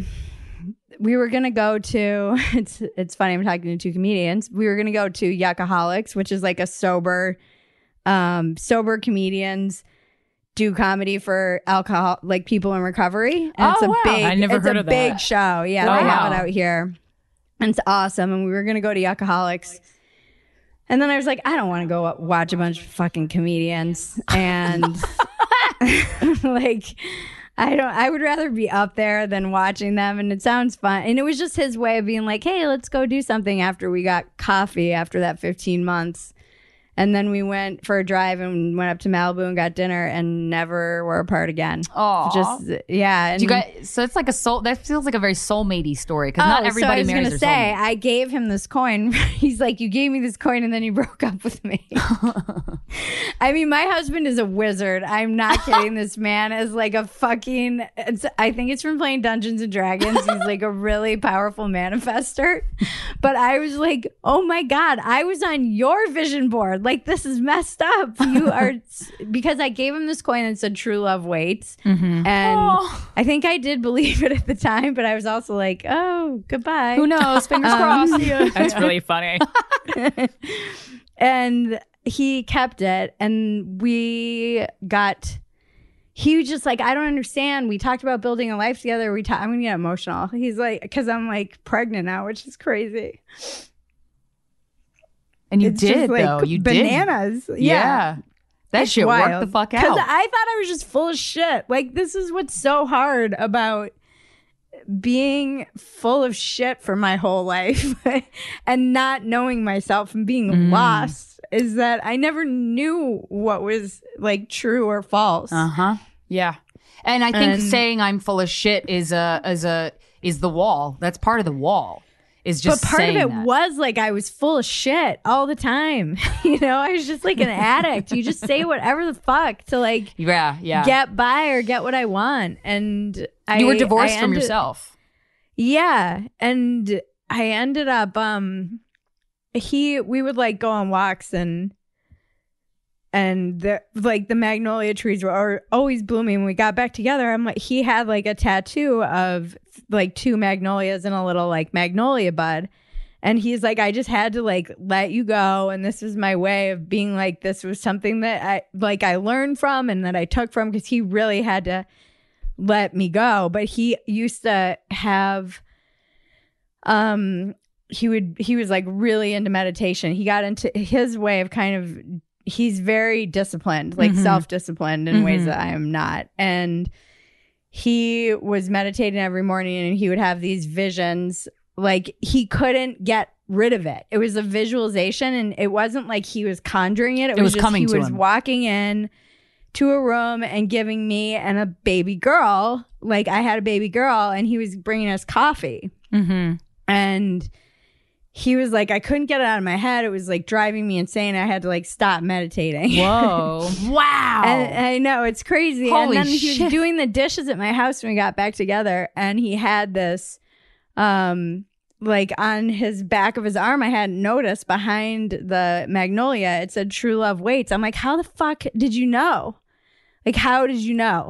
we were going to go to, it's funny, I'm talking to two comedians. We were going to go to Yuckaholics, which is like a sober comedians do comedy for alcohol, like people in recovery. And it's a big, I never heard of that. Big show. Yeah, they have it out here. And it's awesome. And we were going to go to Yuckaholics. And then I was like, I don't want to go watch a bunch of fucking comedians. And like, I would rather be up there than watching them. And it sounds fun. And it was just his way of being like, hey, let's go do something after we got coffee after that 15 months. And then we went for a drive and went up to Malibu and got dinner and never were apart again. Oh, just yeah. And you guys, so it's like that feels like a very soulmate-y story because not everybody marries their soulmate. I gave him this coin. He's like, you gave me this coin and then you broke up with me. I mean, my husband is a wizard. I'm not kidding. This man is like a fucking. I think it's from playing Dungeons and Dragons. He's like a really powerful manifester. But I was like, oh my God, I was on your vision board. Like, this is messed up. You are, because I gave him this coin and said true love waits. And I think I did believe it at the time, but I was also like, oh, goodbye. Who knows? Fingers crossed. That's really funny. And he kept it. And he was just like, I don't understand. We talked about building a life together. I'm going to get emotional. He's like, because I'm like pregnant now, which is crazy. And you did, though. You bananas. did. Yeah. That it's shit wild. worked the fuck out. Because I thought I was just full of shit. Like, this is what's so hard about being full of shit for my whole life and not knowing myself and being lost is that I never knew what was like true or false. Yeah. And I think saying I'm full of shit is the wall. That's part of the wall. But part of it was like I was full of shit all the time. You know, I was just like an addict. You just say whatever the fuck to like get by or get what I want. And you were divorced from yourself. Yeah. And I ended up we would like go on walks and the magnolia trees were always blooming. When we got back together, I'm like, he had like a tattoo of like 2 magnolias and a little like magnolia bud. And he's like, I just had to like let you go. And this was my way of being like, this was something that I learned from and that I took from, because he really had to let me go. But he used to have, he was like really into meditation. He got into his way of kind of, he's very disciplined, like self-disciplined in ways that I am not. And he was meditating every morning and he would have these visions. Like, he couldn't get rid of it. It was a visualization, and it wasn't like he was conjuring it. It was just coming he was walking in to a room and giving me and a baby girl, like I had a baby girl, and he was bringing us coffee. And he was like, I couldn't get it out of my head. It was like driving me insane. I had to like stop meditating. Whoa. Wow. And I know, it's crazy. Holy and then shit. he was doing the dishes at my house when we got back together. And he had this, like on his back of his arm, I hadn't noticed, behind the magnolia, it said true love waits. I'm like, how the fuck did you know? Like, how did you know?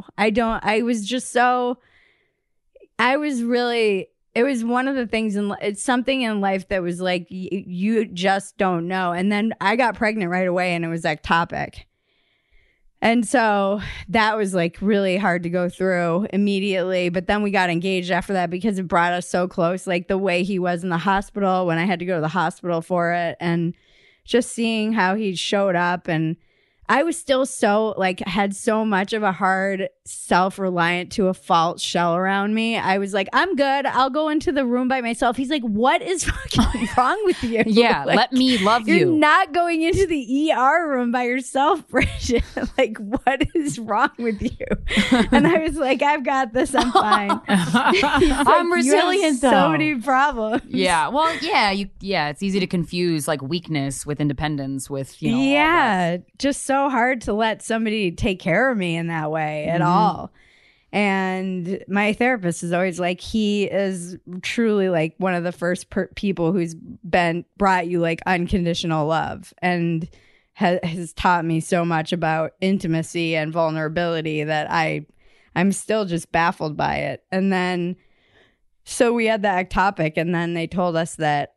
It was one of the things, it's something in life that was like, you just don't know. And then I got pregnant right away and it was ectopic. And so that was like really hard to go through immediately. But then we got engaged after that because it brought us so close, like the way he was in the hospital when I had to go to the hospital for it, and just seeing how he showed up. And I was still so like, had so much of a hard self-reliant to a false shell around me. I was like, I'm good. I'll go into the room by myself. He's like, what is fucking wrong with you? Yeah, like, let me love you. You're not going into the ER room by yourself, Bridget. Like, what is wrong with you? And I was like, I've got this. I'm fine. I'm resilient, though. So many problems. Yeah. Well, yeah. It's easy to confuse like weakness with independence with, you know. Yeah. Just so hard to let somebody take care of me in that way at all. And my therapist is always like, he is truly like one of the first people who's brought you like unconditional love, and has taught me so much about intimacy and vulnerability that I'm still just baffled by it. And then so we had the ectopic, and then they told us that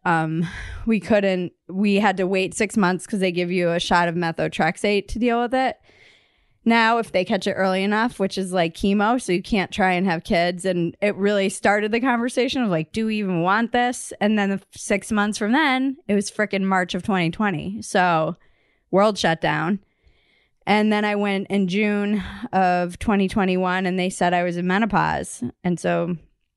we had to wait 6 months because they give you a shot of methotrexate to deal with it. now if they catch it early enough, which is like chemo, so you can't try and have kids. And it really started the conversation of like, do we even want this? And then 6 months from then, it was frickin' March of 2020. So world shut down. And then I went in June of 2021 and they said I was in menopause. And so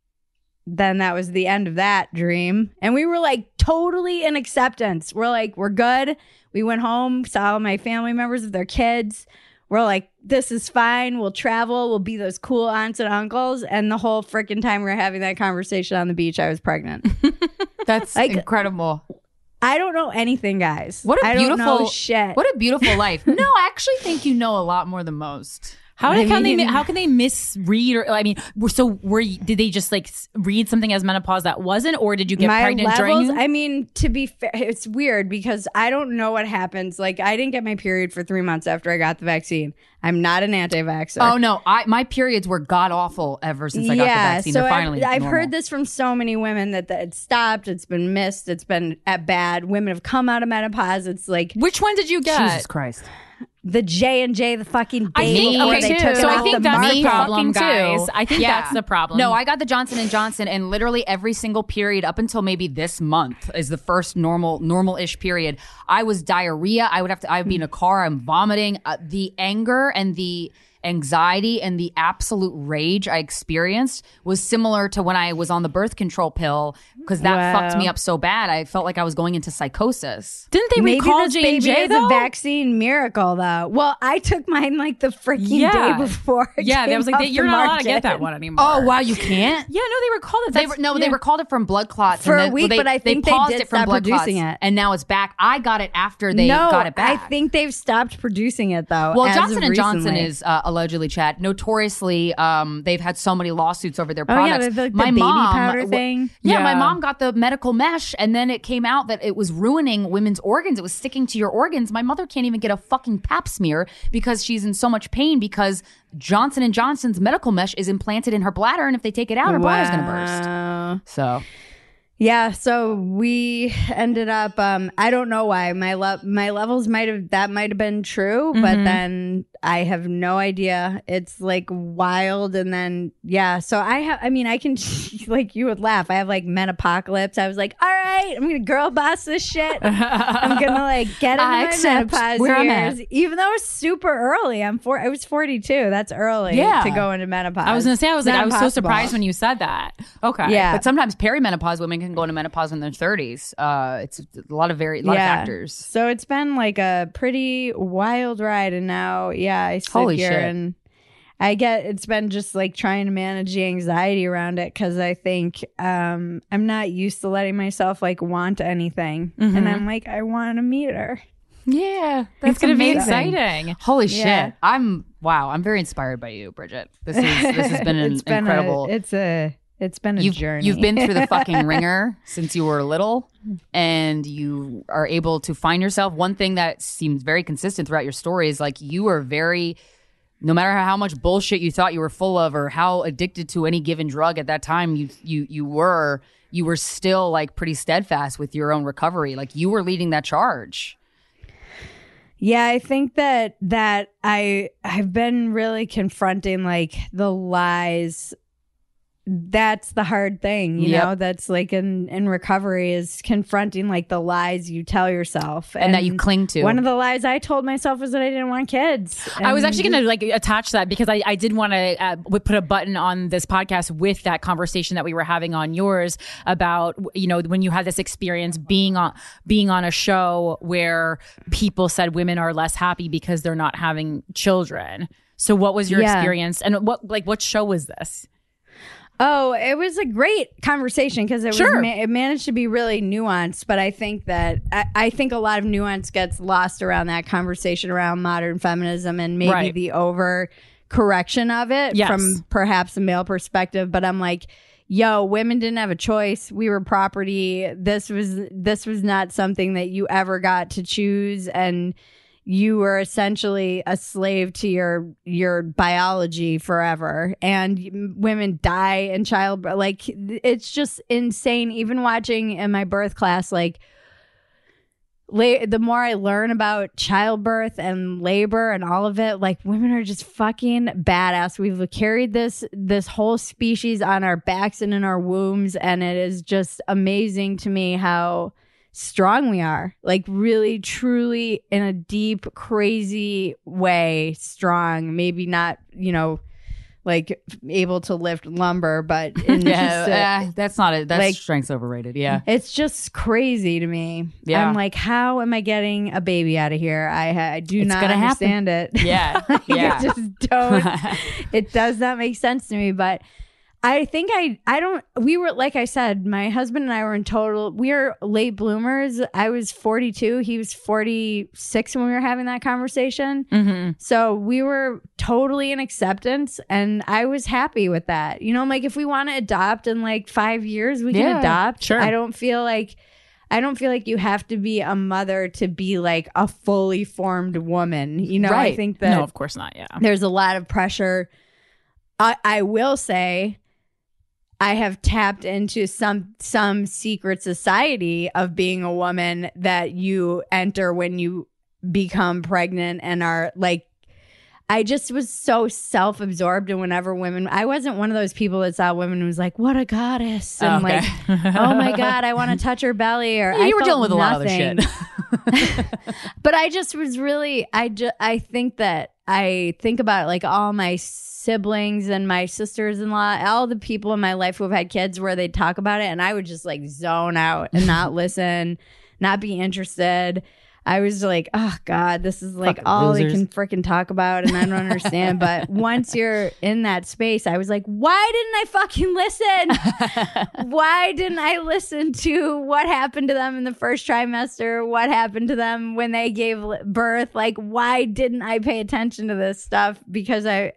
then that was the end of that dream. And we were like totally in acceptance. We're like, we're good. We went home, saw all my family members with their kids. We're like, this is fine. We'll travel. We'll be those cool aunts and uncles. And the whole freaking time we were having that conversation on the beach, I was pregnant. That's like, incredible. I don't know anything, guys. What a I beautiful don't know shit. What a beautiful life. No, I actually think you know a lot more than most. How can they misread or did they just like read something as menopause that wasn't, or did you get pregnant during? I mean, to be fair, it's weird because I don't know what happens. Like, I didn't get my period for 3 months after I got the vaccine. I'm not an anti-vaxxer. Oh no, my periods were god awful ever since I got the vaccine. So They're finally I've normal. heard this from so many women that it stopped. It's been missed. It's been at bad. Women have come out of menopause. It's like, which one did you get? Jesus Christ. The J&J, the fucking day I think, before they took it off the that's the market. problem, guys. I think that's the problem. No, I got the Johnson & Johnson, and literally every single period up until maybe this month is the first normal-ish period. I was diarrhea. I'd be in a car. I'm vomiting. The anger and the anxiety and the absolute rage I experienced was similar to when I was on the birth control pill, because that fucked me up so bad. I felt like I was going into psychosis. Didn't they recall J&J though? A vaccine miracle though. Well, I took mine like the freaking day before. There was like you're not allowed to get that one anymore. Oh wow, you can't? Yeah, no, they recalled it. They recalled it from blood clots for a week, but I think they paused did it from stop blood producing clots, it, and now it's back. I got it after they got it back. I think they've stopped producing it though. Well, Johnson & Johnson is allegedly, Chad, notoriously, they've had so many lawsuits over their products. The baby powder thing. My mom got the medical mesh, and then it came out that it was ruining women's organs. It was sticking to your organs. My mother can't even get a fucking pap smear because she's in so much pain because Johnson & Johnson's medical mesh is implanted in her bladder, and if they take it out, her bladder's going to burst. So... yeah, so we ended up, I don't know why, my levels might have been true, but then I have no idea. It's like wild. And then, so I can, like, you would laugh. I have like menopocalypse. I was like, all right, I'm going to girl boss this shit. I'm going to like get into my menopause years, even though it's super early. I was 42. That's early to go into menopause. I was going to say, I was so surprised when you said that. Okay. Yeah. But sometimes perimenopause women can go into menopause in their 30s. It's a lot of factors. So it's been like a pretty wild ride, and now I sit Holy here shit. and it's been just like trying to manage the anxiety around it, because I think I'm not used to letting myself like want anything, and I'm like, I want to meet her. Yeah, that's gonna be exciting. Holy shit! I'm very inspired by you, Bridget. This has been incredible. It's been a journey. You've been through the fucking ringer since you were little, and you are able to find yourself. One thing that seems very consistent throughout your story is like you are very, no matter how much bullshit you thought you were full of or how addicted to any given drug at that time you were still like pretty steadfast with your own recovery. Like you were leading that charge. Yeah, I think that I've been really confronting like the lies. That's the hard thing, you know, that's like in recovery, is confronting like the lies you tell yourself and that you cling to. One of the lies I told myself was that I didn't want kids. I was actually going to like attach that because I did want to put a button on this podcast with that conversation that we were having on yours about, you know, when you had this experience being on a show where people said women are less happy because they're not having children. So what was your experience, and what show was this? Oh, it was a great conversation because it managed to be really nuanced. But I think that I think a lot of nuance gets lost around that conversation around modern feminism and maybe the over correction of it from perhaps a male perspective. But I'm like, yo, women didn't have a choice. We were property. This was not something that you ever got to choose, and you were essentially a slave to your biology forever. And women die in childbirth. Like, it's just insane. Even watching in my birth class, like the more I learn about childbirth and labor and all of it, like women are just fucking badass. We've carried this whole species on our backs and in our wombs, and it is just amazing to me how strong we are. Like really, truly, in a deep, crazy way, strong. Maybe not, like able to lift lumber, but that's not it. That's like, strength's overrated. Yeah, it's just crazy to me. Yeah, I'm like, how am I getting a baby out of here? I do not understand it. Yeah, yeah. I just don't. It does not make sense to me. But I think I don't. We were, like I said, my husband and I were we are late bloomers. I was 42. He was 46 when we were having that conversation. Mm-hmm. So we were totally in acceptance, and I was happy with that. I'm like, if we want to adopt in like 5 years, we can adopt. Sure. I don't feel like you have to be a mother to be like a fully formed woman. Right. I think that no, of course not. Yeah, there's a lot of pressure. I will say, I have tapped into some secret society of being a woman that you enter when you become pregnant and are like, I just was so self-absorbed. And whenever women, I wasn't one of those people that saw women and was like, what a goddess. And like, oh my God, I want to touch her belly. Or you were dealing with a lot of other shit. But I just was really, I think that I think about like all my siblings and my sisters-in-law, all the people in my life who have had kids where they talk about it, and I would just like zone out and not listen, not be interested. I was like, oh God, this is like all they can freaking talk about, and I don't understand. But once you're in that space, I was like, why didn't I fucking listen? Why didn't I listen to what happened to them in the first trimester? What happened to them when they gave birth? Like, why didn't I pay attention to this stuff? Because I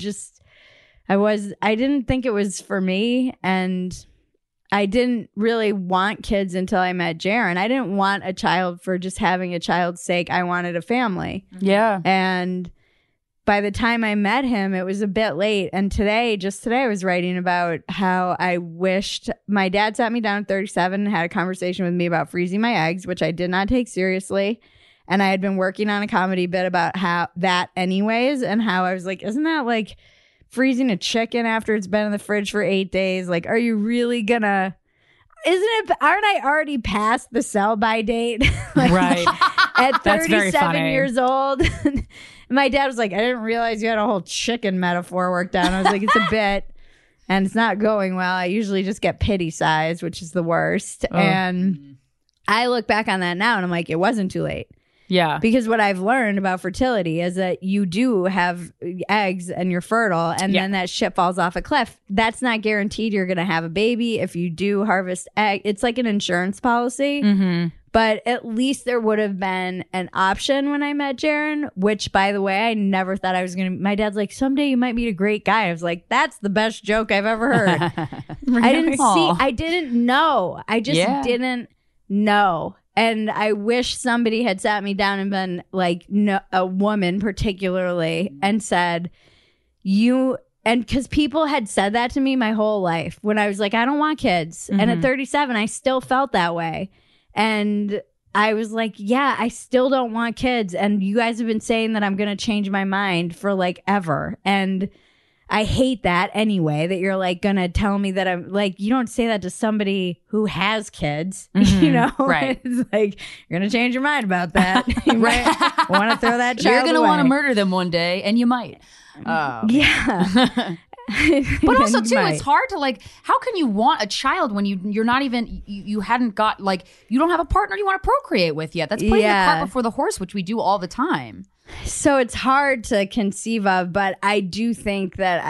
didn't think it was for me, and I didn't really want kids until I met Jaron. I didn't want a child for just having a child's sake. I wanted a family. Yeah. And by the time I met him, it was a bit late. And today I was writing about how I wished my dad sat me down at 37 and had a conversation with me about freezing my eggs, which I did not take seriously. And I had been working on a comedy bit about how that anyways, and how I was like, isn't that like freezing a chicken after it's been in the fridge for 8 days? Like, are you really gonna, aren't I already past the sell by date? Like, right. At 37 years old. My dad was like, I didn't realize you had a whole chicken metaphor worked out. I was like, it's a bit, and it's not going well. I usually just get pity size, which is the worst. Oh. And I look back on that now and I'm like, it wasn't too late. Yeah. Because what I've learned about fertility is that you do have eggs and you're fertile, and then that shit falls off a cliff. That's not guaranteed you're going to have a baby. If you do harvest egg, it's like an insurance policy. Mm-hmm. But at least there would have been an option when I met Jaron, which, by the way, I never thought I was going to. My dad's like, someday you might meet a great guy. I was like, that's the best joke I've ever heard. Really? I didn't know. I just didn't know. And I wish somebody had sat me down and been like, no, a woman particularly, and said, and because people had said that to me my whole life when I was like, I don't want kids. Mm-hmm. And at 37, I still felt that way. And I was like, yeah, I still don't want kids. And you guys have been saying that I'm going to change my mind for like ever. And I hate that anyway, that you're like going to tell me that I'm like, you don't say that to somebody who has kids, Mm-hmm. Right. It's like, you're going to change your mind about that. You might want to throw that child You're going to away. want to murder them one day, and you might. Yeah. But also too, it's hard to like, how can you want a child when you're not even, you hadn't got like, you don't have a partner you want to procreate with yet. That's putting the cart before the horse, which we do all the time. So it's hard to conceive of, but I do think that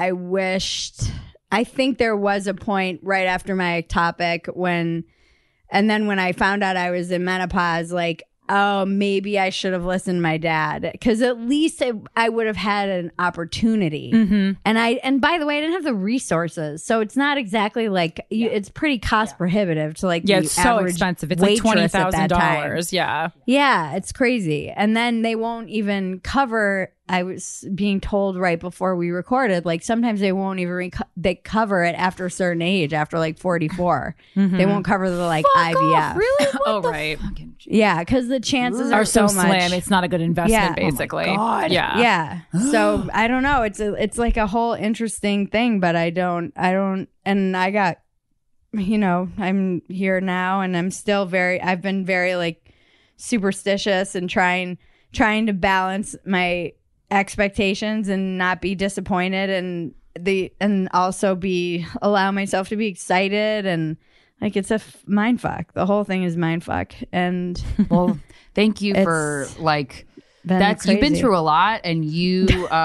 I think there was a point right after my ectopic when I found out I was in menopause, like, oh, maybe I should have listened to my dad, because at least I would have had an opportunity. Mm-hmm. And by the way, I didn't have the resources, so it's not exactly like it's pretty cost prohibitive to like. Yeah, it's so expensive. It's like $20,000. Yeah, it's crazy. And then they won't even cover I was being told right before we recorded, like sometimes they won't even they cover it after a certain age, after like 44. They won't cover the like IVF. Really? Oh, right. Yeah, because the chances are so much slim. It's not a good investment, basically. Oh my God. Yeah. Yeah. So I don't know. It's like a whole interesting thing, but I don't, and I got, you know, I'm here now and I'm still I've been very like superstitious and trying to balance my expectations and not be disappointed and also allow myself to be excited, and like it's a mind fuck. The whole thing is mind fuck. And well, thank you for like that's crazy. You've been through a lot, and your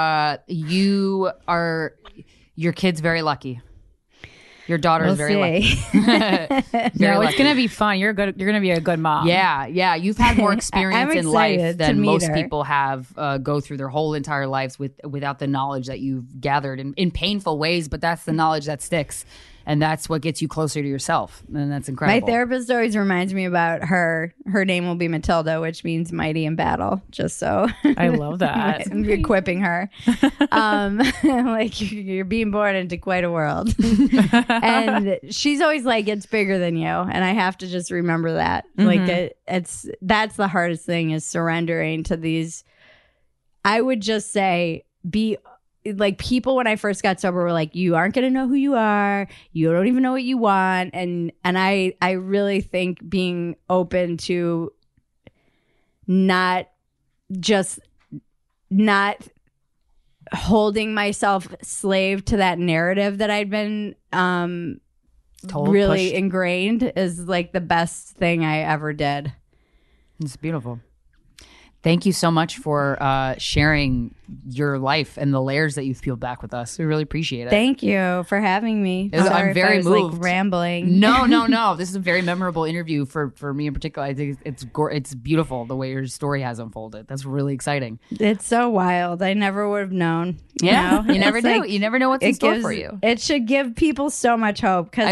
kid's very lucky. Your daughter is very lucky. It's gonna be fun. You're gonna be a good mom. Yeah. You've had more experience in life than most people have go through their whole entire lives without the knowledge that you've gathered in painful ways. But that's the knowledge that sticks, and that's what gets you closer to yourself, and that's incredible. My therapist always reminds me about her name will be Matilda, which means mighty in battle, just so I love that. I'm equipping her. Like you're being born into quite a world. And she's always like, it's bigger than you, and I have to just remember that. Like that's the hardest thing, is surrendering to these. I would just say like people when I first got sober were like, you aren't going to know who you are. You don't even know what you want. And I really think being open to not holding myself slave to that narrative that I'd been really ingrained is like the best thing I ever did. It's beautiful. Thank you so much for sharing your life and the layers that you've peeled back with us. We really appreciate it. Thank you for having me. I'm very moved. Like rambling. No. This is a very memorable interview for me in particular. I think it's beautiful the way your story has unfolded. That's really exciting. It's so wild. I never would have known. Yeah, you never do. Like, you never know what's in store for you. It should give people so much hope, because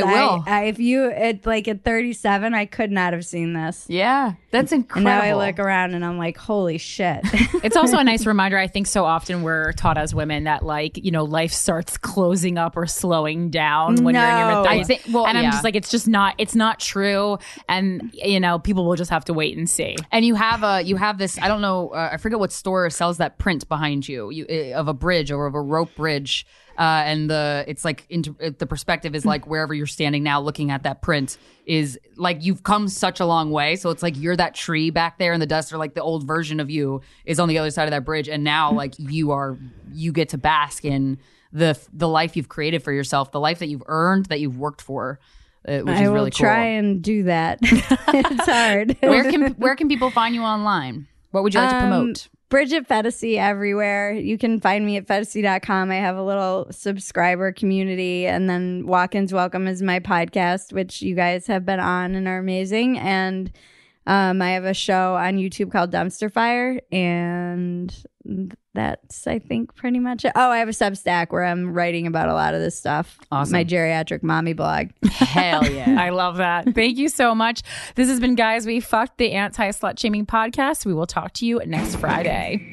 at 37, I could not have seen this. Yeah, that's incredible. And now I look around and I'm like, holy shit. It's also a nice reminder. I think so often we're taught as women that, like, you know, life starts closing up or slowing down when you're in your mid-30s. I'm just like, it's not true. And, you know, people will just have to wait and see. And you have this, I don't know, I forget what store sells that print behind you of a bridge or of a rope bridge. And the perspective is like wherever you're standing now looking at that print is like you've come such a long way. So it's like you're that tree back there in the dust, or like the old version of you is on the other side of that bridge. And now like you get to bask in the life you've created for yourself, the life that you've earned, that you've worked for. Which is really cool. I will try and do that. It's hard. Where can people find you online? What would you like to promote? Bridget Phetasy everywhere. You can find me at Phetasy.com. I have a little subscriber community. And then Walk-Ins Welcome is my podcast, which you guys have been on and are amazing. And I have a show on YouTube called Dumpster Fire. And that's, I think, pretty much it. Oh, I have a Substack where I'm writing about a lot of this stuff. Awesome. My geriatric mommy blog. Hell yeah. I love that. Thank you so much. This has been Guys We Fucked, the anti-slut shaming podcast. We will talk to you next Friday.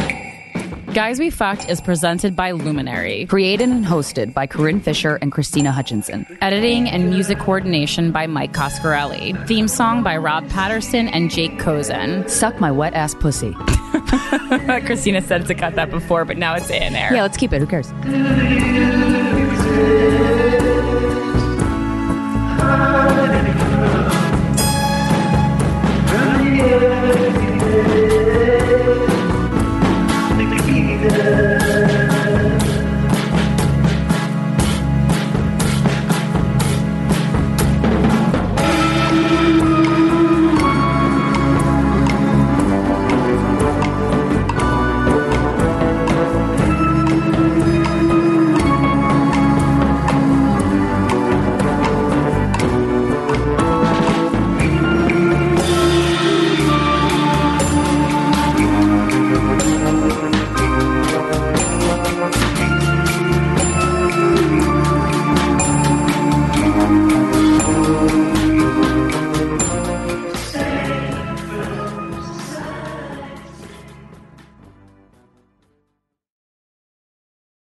Guys We Fucked is presented by Luminary. Created and hosted by Corinne Fisher and Christina Hutchinson. Editing and music coordination by Mike Coscarelli. Theme song by Rob Patterson and Jake Kozen. Suck my wet ass pussy. Christina said to cut that before, but now it's in there. Yeah, let's keep it. Who cares?